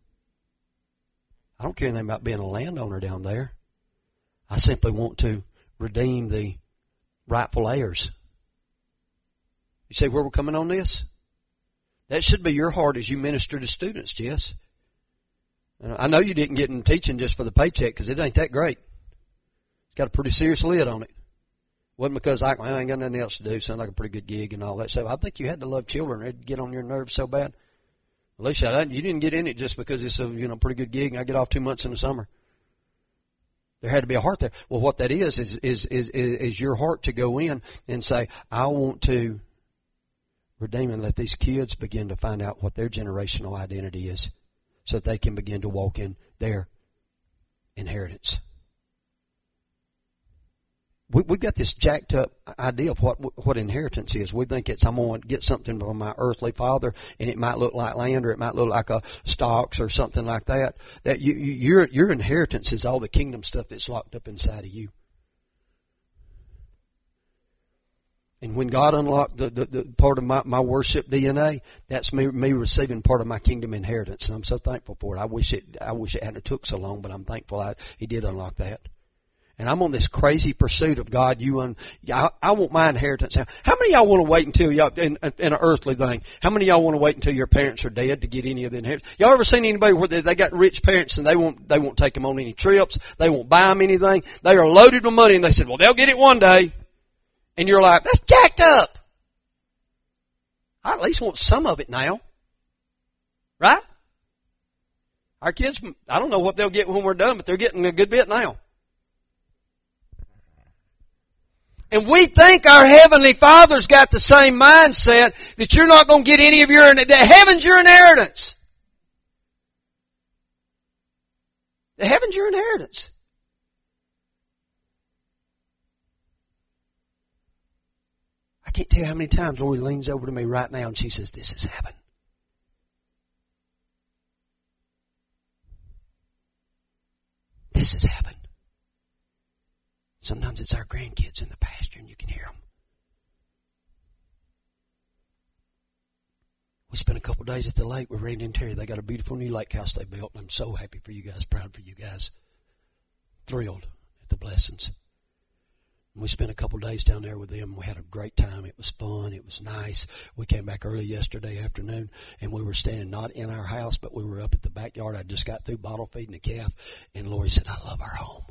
I don't care anything about being a landowner down there. I simply want to redeem the rightful heirs. You say, where we're coming on this? That should be your heart as you minister to students, Jess. I know you didn't get in teaching just for the paycheck because it ain't that great. It's got a pretty serious lid on it. Wasn't because I, I ain't got nothing else to do. Sound like a pretty good gig and all that stuff. I think you had to love children. It'd get on your nerves so bad. At least I, you didn't get in it just because it's a you know pretty good gig and I get off two months in the summer. There had to be a heart there. Well, what that is is is is is, is your heart to go in and say, I want to redeem and let these kids begin to find out what their generational identity is, so that they can begin to walk in their inheritance. We, we've got this jacked up idea of what what inheritance is. We think it's I'm going to get something from my earthly father, and it might look like land, or it might look like a stocks or something like that. That you, you, your your inheritance is all the kingdom stuff that's locked up inside of you. And when God unlocked the, the, the part of my, my worship D N A, that's me me receiving part of my kingdom inheritance, and I'm so thankful for it. I wish it I wish it hadn't took so long, but I'm thankful I, He did unlock that. And I'm on this crazy pursuit of God. You un, I, I want my inheritance. How many of y'all want to wait until y'all in, in an earthly thing? How many of y'all want to wait until your parents are dead to get any of the inheritance? Y'all ever seen anybody where they, they got rich parents and they won't they won't take them on any trips? They won't buy them anything. They are loaded with money, and they said, "Well, they'll get it one day." And you're like, "That's jacked up." I at least want some of it now, right? Our kids, I don't know what they'll get when we're done, but they're getting a good bit now. And we think our Heavenly Father's got the same mindset that you're not going to get any of your, that heaven's your inheritance. The heaven's your inheritance. I can't tell you how many times Lori leans over to me right now and she says, "This is heaven." This is heaven. Sometimes it's our grandkids in the pasture and you can hear them. We spent a couple of days at the lake with Randy and Terry. They got a beautiful new lake house they built, and I'm so happy for you guys, proud for you guys. Thrilled at the blessings. And we spent a couple of days down there with them. We had a great time. It was fun. It was nice. We came back early yesterday afternoon, and we were standing not in our house, but we were up at the backyard. I just got through bottle feeding a calf, and Lori said, "I love our home."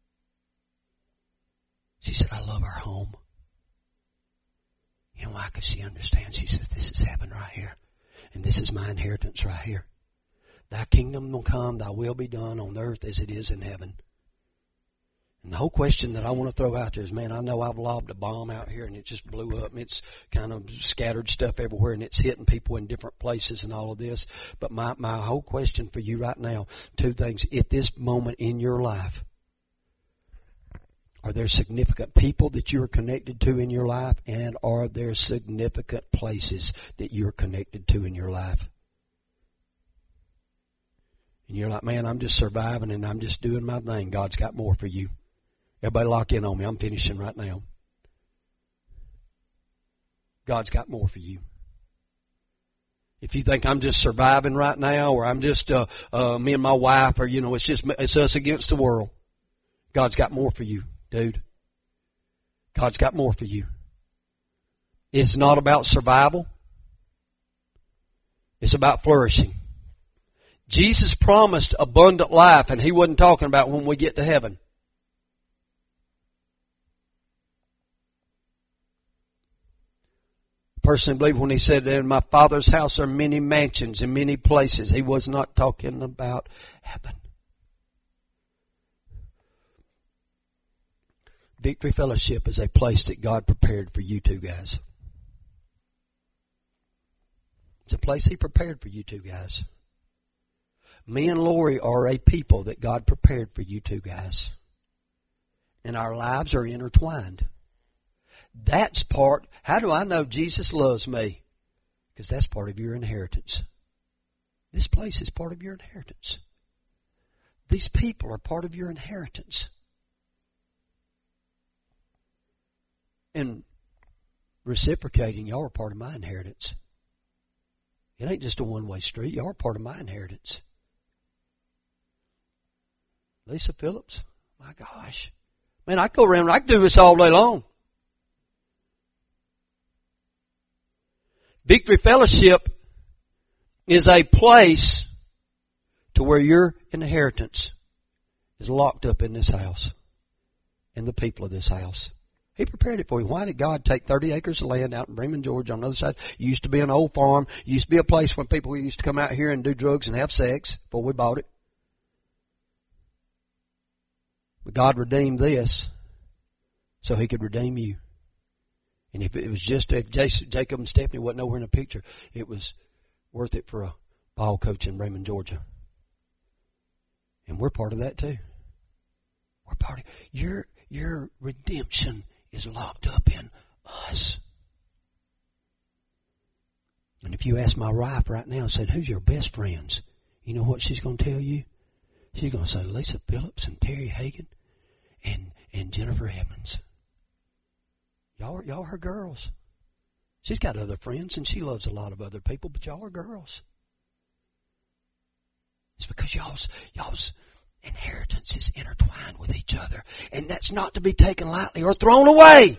She said, "I love our home." You know why? Because she understands. She says, "This is heaven right here. And this is my inheritance right here. Thy kingdom will come, thy will be done on earth as it is in heaven." And the whole question that I want to throw out there is, man, I know I've lobbed a bomb out here and it just blew up and it's kind of scattered stuff everywhere and it's hitting people in different places and all of this. But my, my whole question for you right now, two things. At this moment in your life, are there significant people that you are connected to in your life, and are there significant places that you're connected to in your life? And you're like, "Man, I'm just surviving and I'm just doing my thing." God's got more for you. Everybody lock in on me. I'm finishing right now. God's got more for you. If you think I'm just surviving right now, or I'm just uh, uh, me and my wife, or you know, it's just it's us against the world, God's got more for you. Dude, God's got more for you. It's not about survival. It's about flourishing. Jesus promised abundant life, and He wasn't talking about when we get to heaven. I personally believe when He said, "In my Father's house are many mansions and many places," He was not talking about heaven. Victory Fellowship is a place that God prepared for you two guys. It's a place He prepared for you two guys. Me and Lori are a people that God prepared for you two guys. And our lives are intertwined. That's part. How do I know Jesus loves me? Because that's part of your inheritance. This place is part of your inheritance. These people are part of your inheritance. And reciprocating, y'all are part of my inheritance. It ain't just a one-way street. Y'all are part of my inheritance. Lisa Phillips, my gosh. Man, I go around and I can do this all day long. Victory Fellowship is a place to where your inheritance is locked up in this house and the people of this house. He prepared it for you. Why did God take thirty acres of land out in Bremen, Georgia on the other side? It used to be an old farm. It used to be a place where people used to come out here and do drugs and have sex before we bought it. But God redeemed this so He could redeem you. And if it was just, if Jacob and Stephanie wasn't nowhere in the picture, it was worth it for a ball coach in Bremen, Georgia. And we're part of that too. We're part of, your, your redemption is locked up in us. And if you ask my wife right now and said, who's your best friends? You know what she's going to tell you? She's going to say Lisa Phillips and Terry Hagan and, and Jennifer Evans. Y'all are, y'all are her girls. She's got other friends and she loves a lot of other people, but y'all are girls. It's because y'all's, y'all's inheritance is intertwined with each other. And that's not to be taken lightly or thrown away.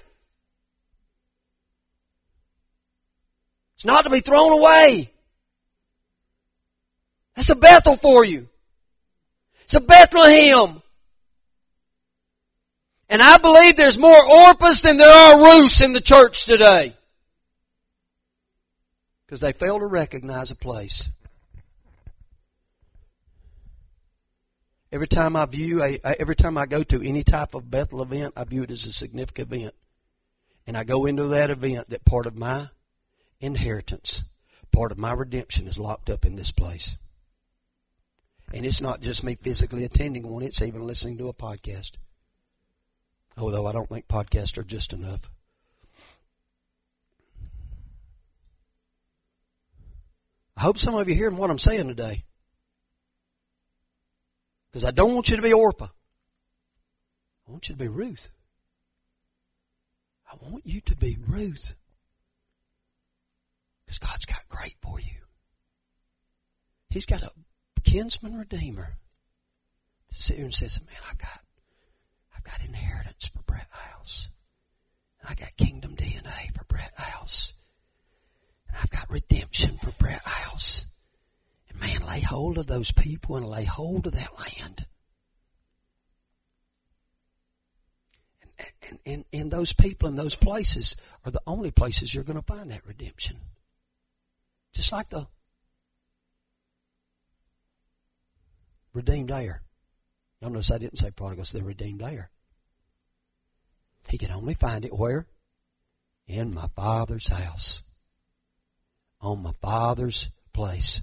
It's not to be thrown away. That's a Bethel for you. It's a Bethlehem. And I believe there's more Orphas than there are Ruths in the church today. Because they fail to recognize a place. Every time I view, a, every time I go to any type of Bethel event, I view it as a significant event. And I go into that event that part of my inheritance, part of my redemption is locked up in this place. And it's not just me physically attending one, it's even listening to a podcast. Although I don't think podcasts are just enough. I hope some of you are hearing what I'm saying today. Because I don't want you to be Orpah. I want you to be Ruth. I want you to be Ruth. Because God's got great for you. He's got a kinsman redeemer that sits here and says, man, I got I've got inheritance for Brett House. And I got kingdom D N A for Brett House. And I've got redemption for Brett House. And man, lay hold of those people and lay hold of that land. And, and, and, and those people in those places are the only places you're going to find that redemption. Just like the redeemed heir. Y'all notice I didn't say prodigals, the redeemed heir. He can only find it where? In my Father's house. On my Father's place.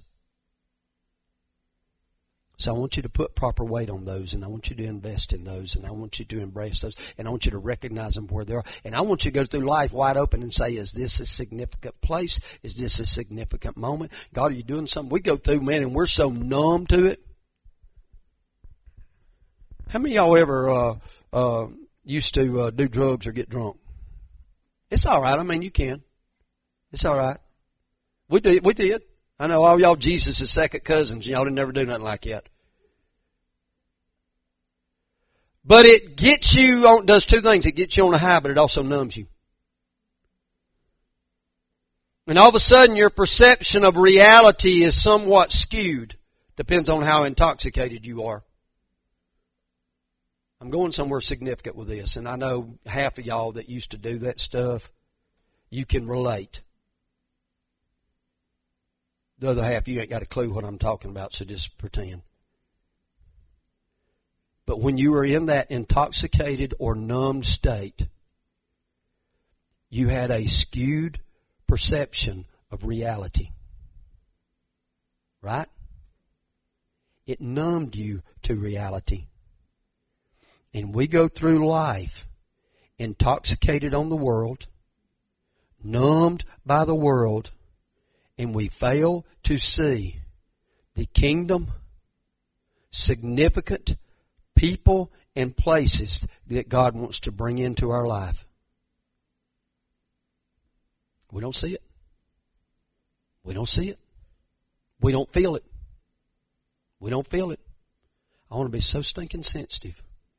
So I want you to put proper weight on those, and I want you to invest in those, and I want you to embrace those, and I want you to recognize them where they are. And I want you to go through life wide open and say, is this a significant place? Is this a significant moment? God, are you doing something? We go through, man, and we're so numb to it. How many of y'all ever uh, uh, used to uh, do drugs or get drunk? It's all right. I mean, you can. It's all right. We did. We did. I know all y'all Jesus' second cousins. Y'all didn't never do nothing like that. But it gets you on, does two things. It gets you on a high, but it also numbs you. And all of a sudden your perception of reality is somewhat skewed. Depends on how intoxicated you are. I'm going somewhere significant with this, and I know half of y'all that used to do that stuff, you can relate. The other half, you ain't got a clue what I'm talking about, so just pretend. But when you were in that intoxicated or numbed state, you had a skewed perception of reality. Right? It numbed you to reality. And we go through life intoxicated on the world, numbed by the world, and we fail to see the kingdom, significant people and places that God wants to bring into our life. We don't see it. We don't see it. We don't feel it. We don't feel it. I want to be so stinking sensitive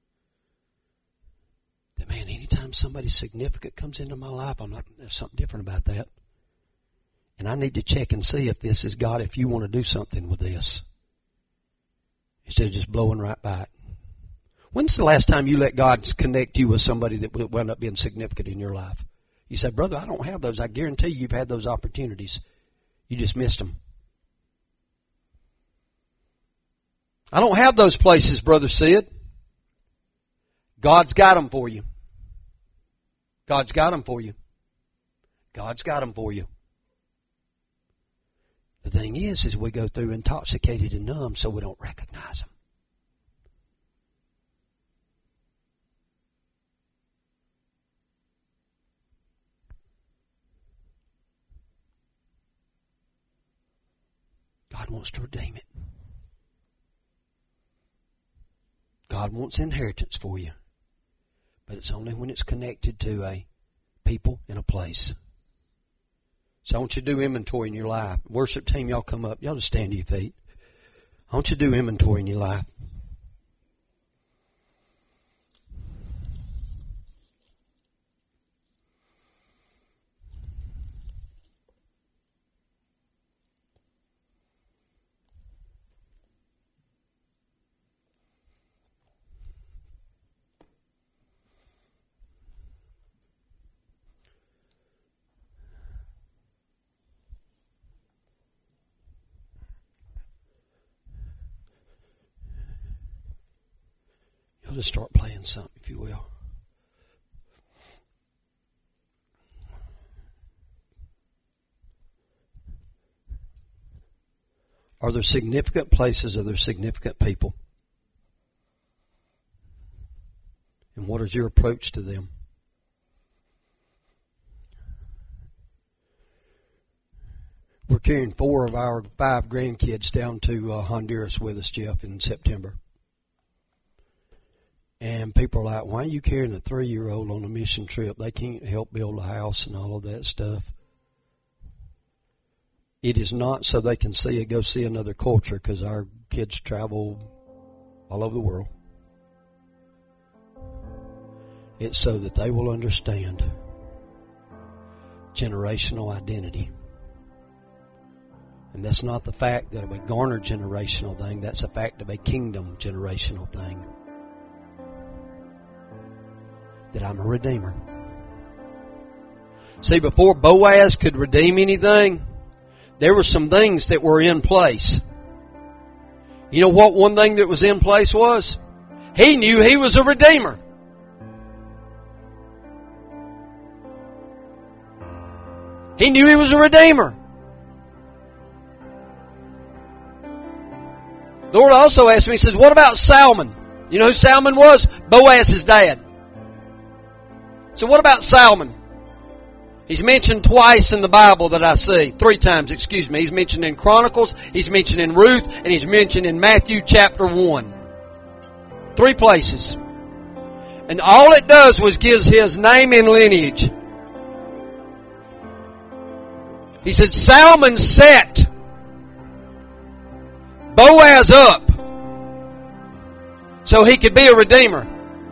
that, man, anytime somebody significant comes into my life, I'm like, there's something different about that. And I need to check and see if this is God, if you want to do something with this, instead of just blowing right by it. When's the last time you let God connect you with somebody that will end up being significant in your life? You say, brother, I don't have those. I guarantee you you've had those opportunities. You just missed them. I don't have those places, Brother Sid. God's got them for you. God's got them for you. God's got them for you. The thing is, is we go through intoxicated and numb so we don't recognize them. God wants to redeem it. God wants inheritance for you. But it's only when it's connected to a people and a place. So I want you to do inventory in your life. Worship team, y'all come up. Y'all just stand to your feet. I want you to do inventory in your life. Just start playing something, if you will. Are there significant places? Are there significant people? And what is your approach to them? We're carrying four of our five grandkids down to uh, Honduras with us, Jeff, in September. And people are like, why are you carrying a three-year-old on a mission trip? They can't help build a house and all of that stuff. It is not so they can see it, go see another culture, because our kids travel all over the world. It's so that they will understand generational identity. And that's not the fact of a garner generational thing. That's a fact of a kingdom generational thing. That I'm a redeemer. See, before Boaz could redeem anything, there were some things that were in place. You know what one thing that was in place was? He knew he was a redeemer. He knew he was a redeemer. The Lord also asked me, he says, what about Salmon? You know who Salmon was? Boaz's dad. So what about Salmon? He's mentioned twice in the Bible that I see. Three times, excuse me. He's mentioned in Chronicles, he's mentioned in Ruth, and he's mentioned in Matthew chapter one. Three places. And all it does was gives his name and lineage. He said, Salmon set Boaz up so he could be a redeemer.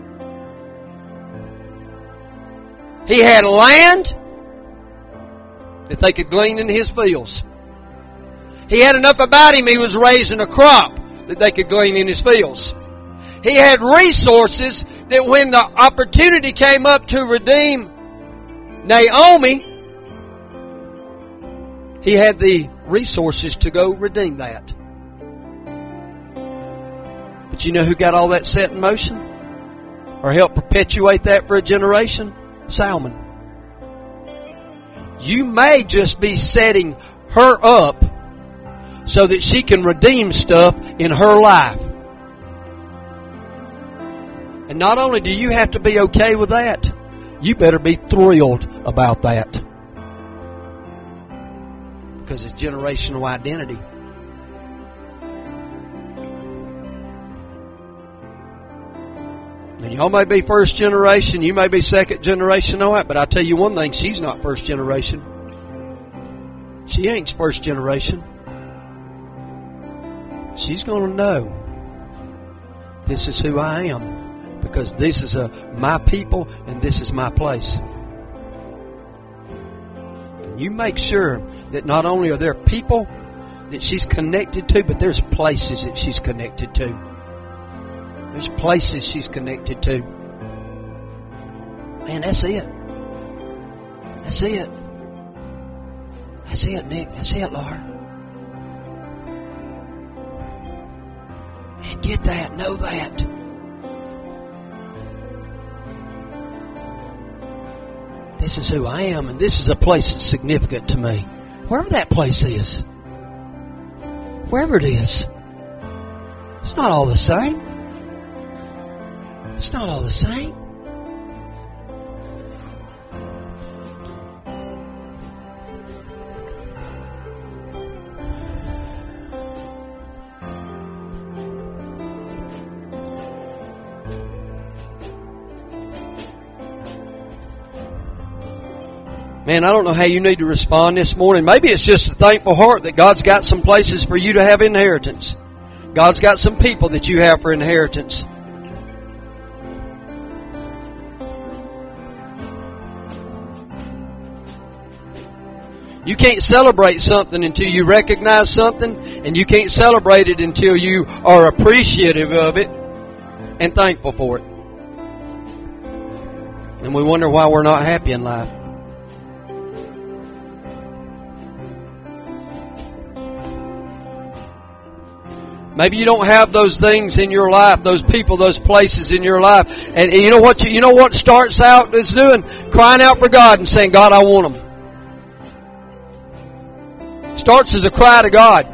He had land that they could glean in his fields. He had enough about him, he was raising a crop that they could glean in his fields. He had resources that when the opportunity came up to redeem Naomi, he had the resources to go redeem that. But you know who got all that set in motion? Or helped perpetuate that for a generation? Salmon. You may just be setting her up so that she can redeem stuff in her life. And not only do you have to be okay with that, you better be thrilled about that. Because it's generational identity. And y'all may be first generation, you may be second generation, all right, but I'll tell you one thing, she's not first generation. She ain't first generation. She's going to know this is who I am, because this is a, my people and this is my place. And you make sure that not only are there people that she's connected to, but there's places that she's connected to. There's places she's connected to. Man, that's it. That's it. That's it, Nick. That's it, Laura. Man, get that. Know that. This is who I am, and this is a place that's significant to me. Wherever that place is. Wherever it is. It's not all the same. It's not all the same. Man, I don't know how you need to respond this morning. Maybe it's just a thankful heart that God's got some places for you to have inheritance. God's got some people that you have for inheritance. You can't celebrate something until you recognize something, and you can't celebrate it until you are appreciative of it and thankful for it. And we wonder why we're not happy in life. Maybe you don't have those things in your life, those people, those places in your life. And you know what you, you know what starts out as doing? Crying out for God and saying, God, I want them. Starts as a cry to God.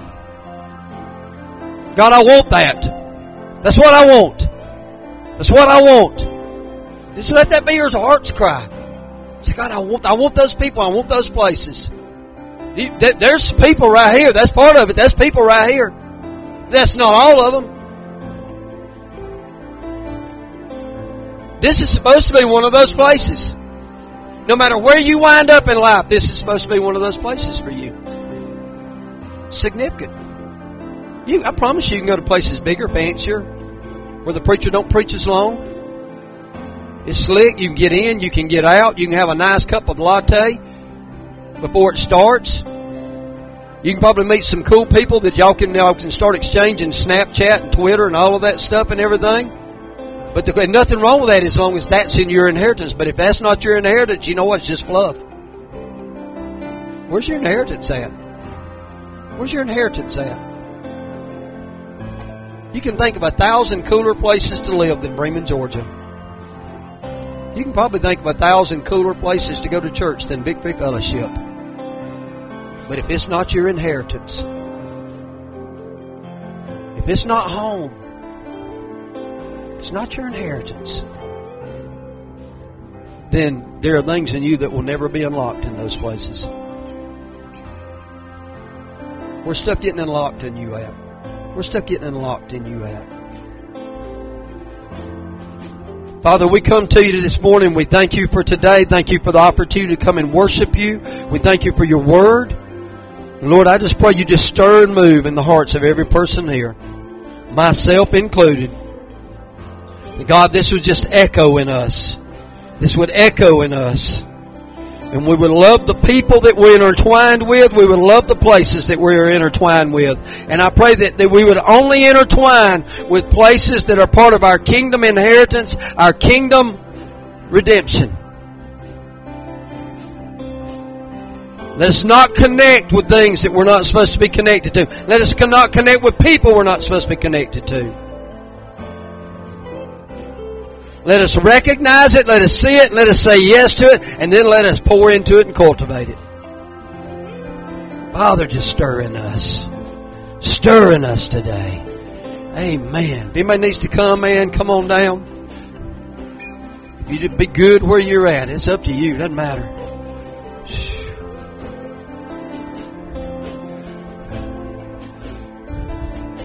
God, I want that. That's what I want. That's what I want. Just let that be your heart's cry. Say, God, I want, I want those people. I want those places. There's people right here. That's part of it. That's people right here. That's not all of them. This is supposed to be one of those places. No matter where you wind up in life, this is supposed to be one of those places for you. Significant. You, I promise you, you can go to places bigger, fancier, where the preacher don't preach as long. It's slick. You can get in, you can get out. You can have a nice cup of latte before it starts. You can probably meet some cool people that y'all can, y'all can start exchanging Snapchat and Twitter and all of that stuff and everything. But there's nothing wrong with that as long as that's in your inheritance. But if that's not your inheritance, you know what? It's just fluff. Where's your inheritance at? Where's your inheritance at? You can think of a thousand cooler places to live than Bremen, Georgia. You can probably think of a thousand cooler places to go to church than Victory Fellowship. But if it's not your inheritance, if it's not home, it's not your inheritance, then there are things in you that will never be unlocked in those places. Where's stuff getting unlocked in you at? Where's stuff getting unlocked in you at? Father, we come to you this morning. We thank you for today. Thank you for the opportunity to come and worship you. We thank you for your word. Lord, I just pray you just stir and move in the hearts of every person here, myself included. God, this would just echo in us. This would echo in us. And we would love the people that we're intertwined with. We would love the places that we're intertwined with. And I pray that, that we would only intertwine with places that are part of our kingdom inheritance, our kingdom redemption. Let us not connect with things that we're not supposed to be connected to. Let us not connect with people we're not supposed to be connected to. Let us recognize it, let us see it, let us say yes to it, and then let us pour into it and cultivate it. Father, just stir in us. Stir in us today. Amen. If anybody needs to come, man, come on down. If you be good where you're at, it's up to you. Doesn't matter.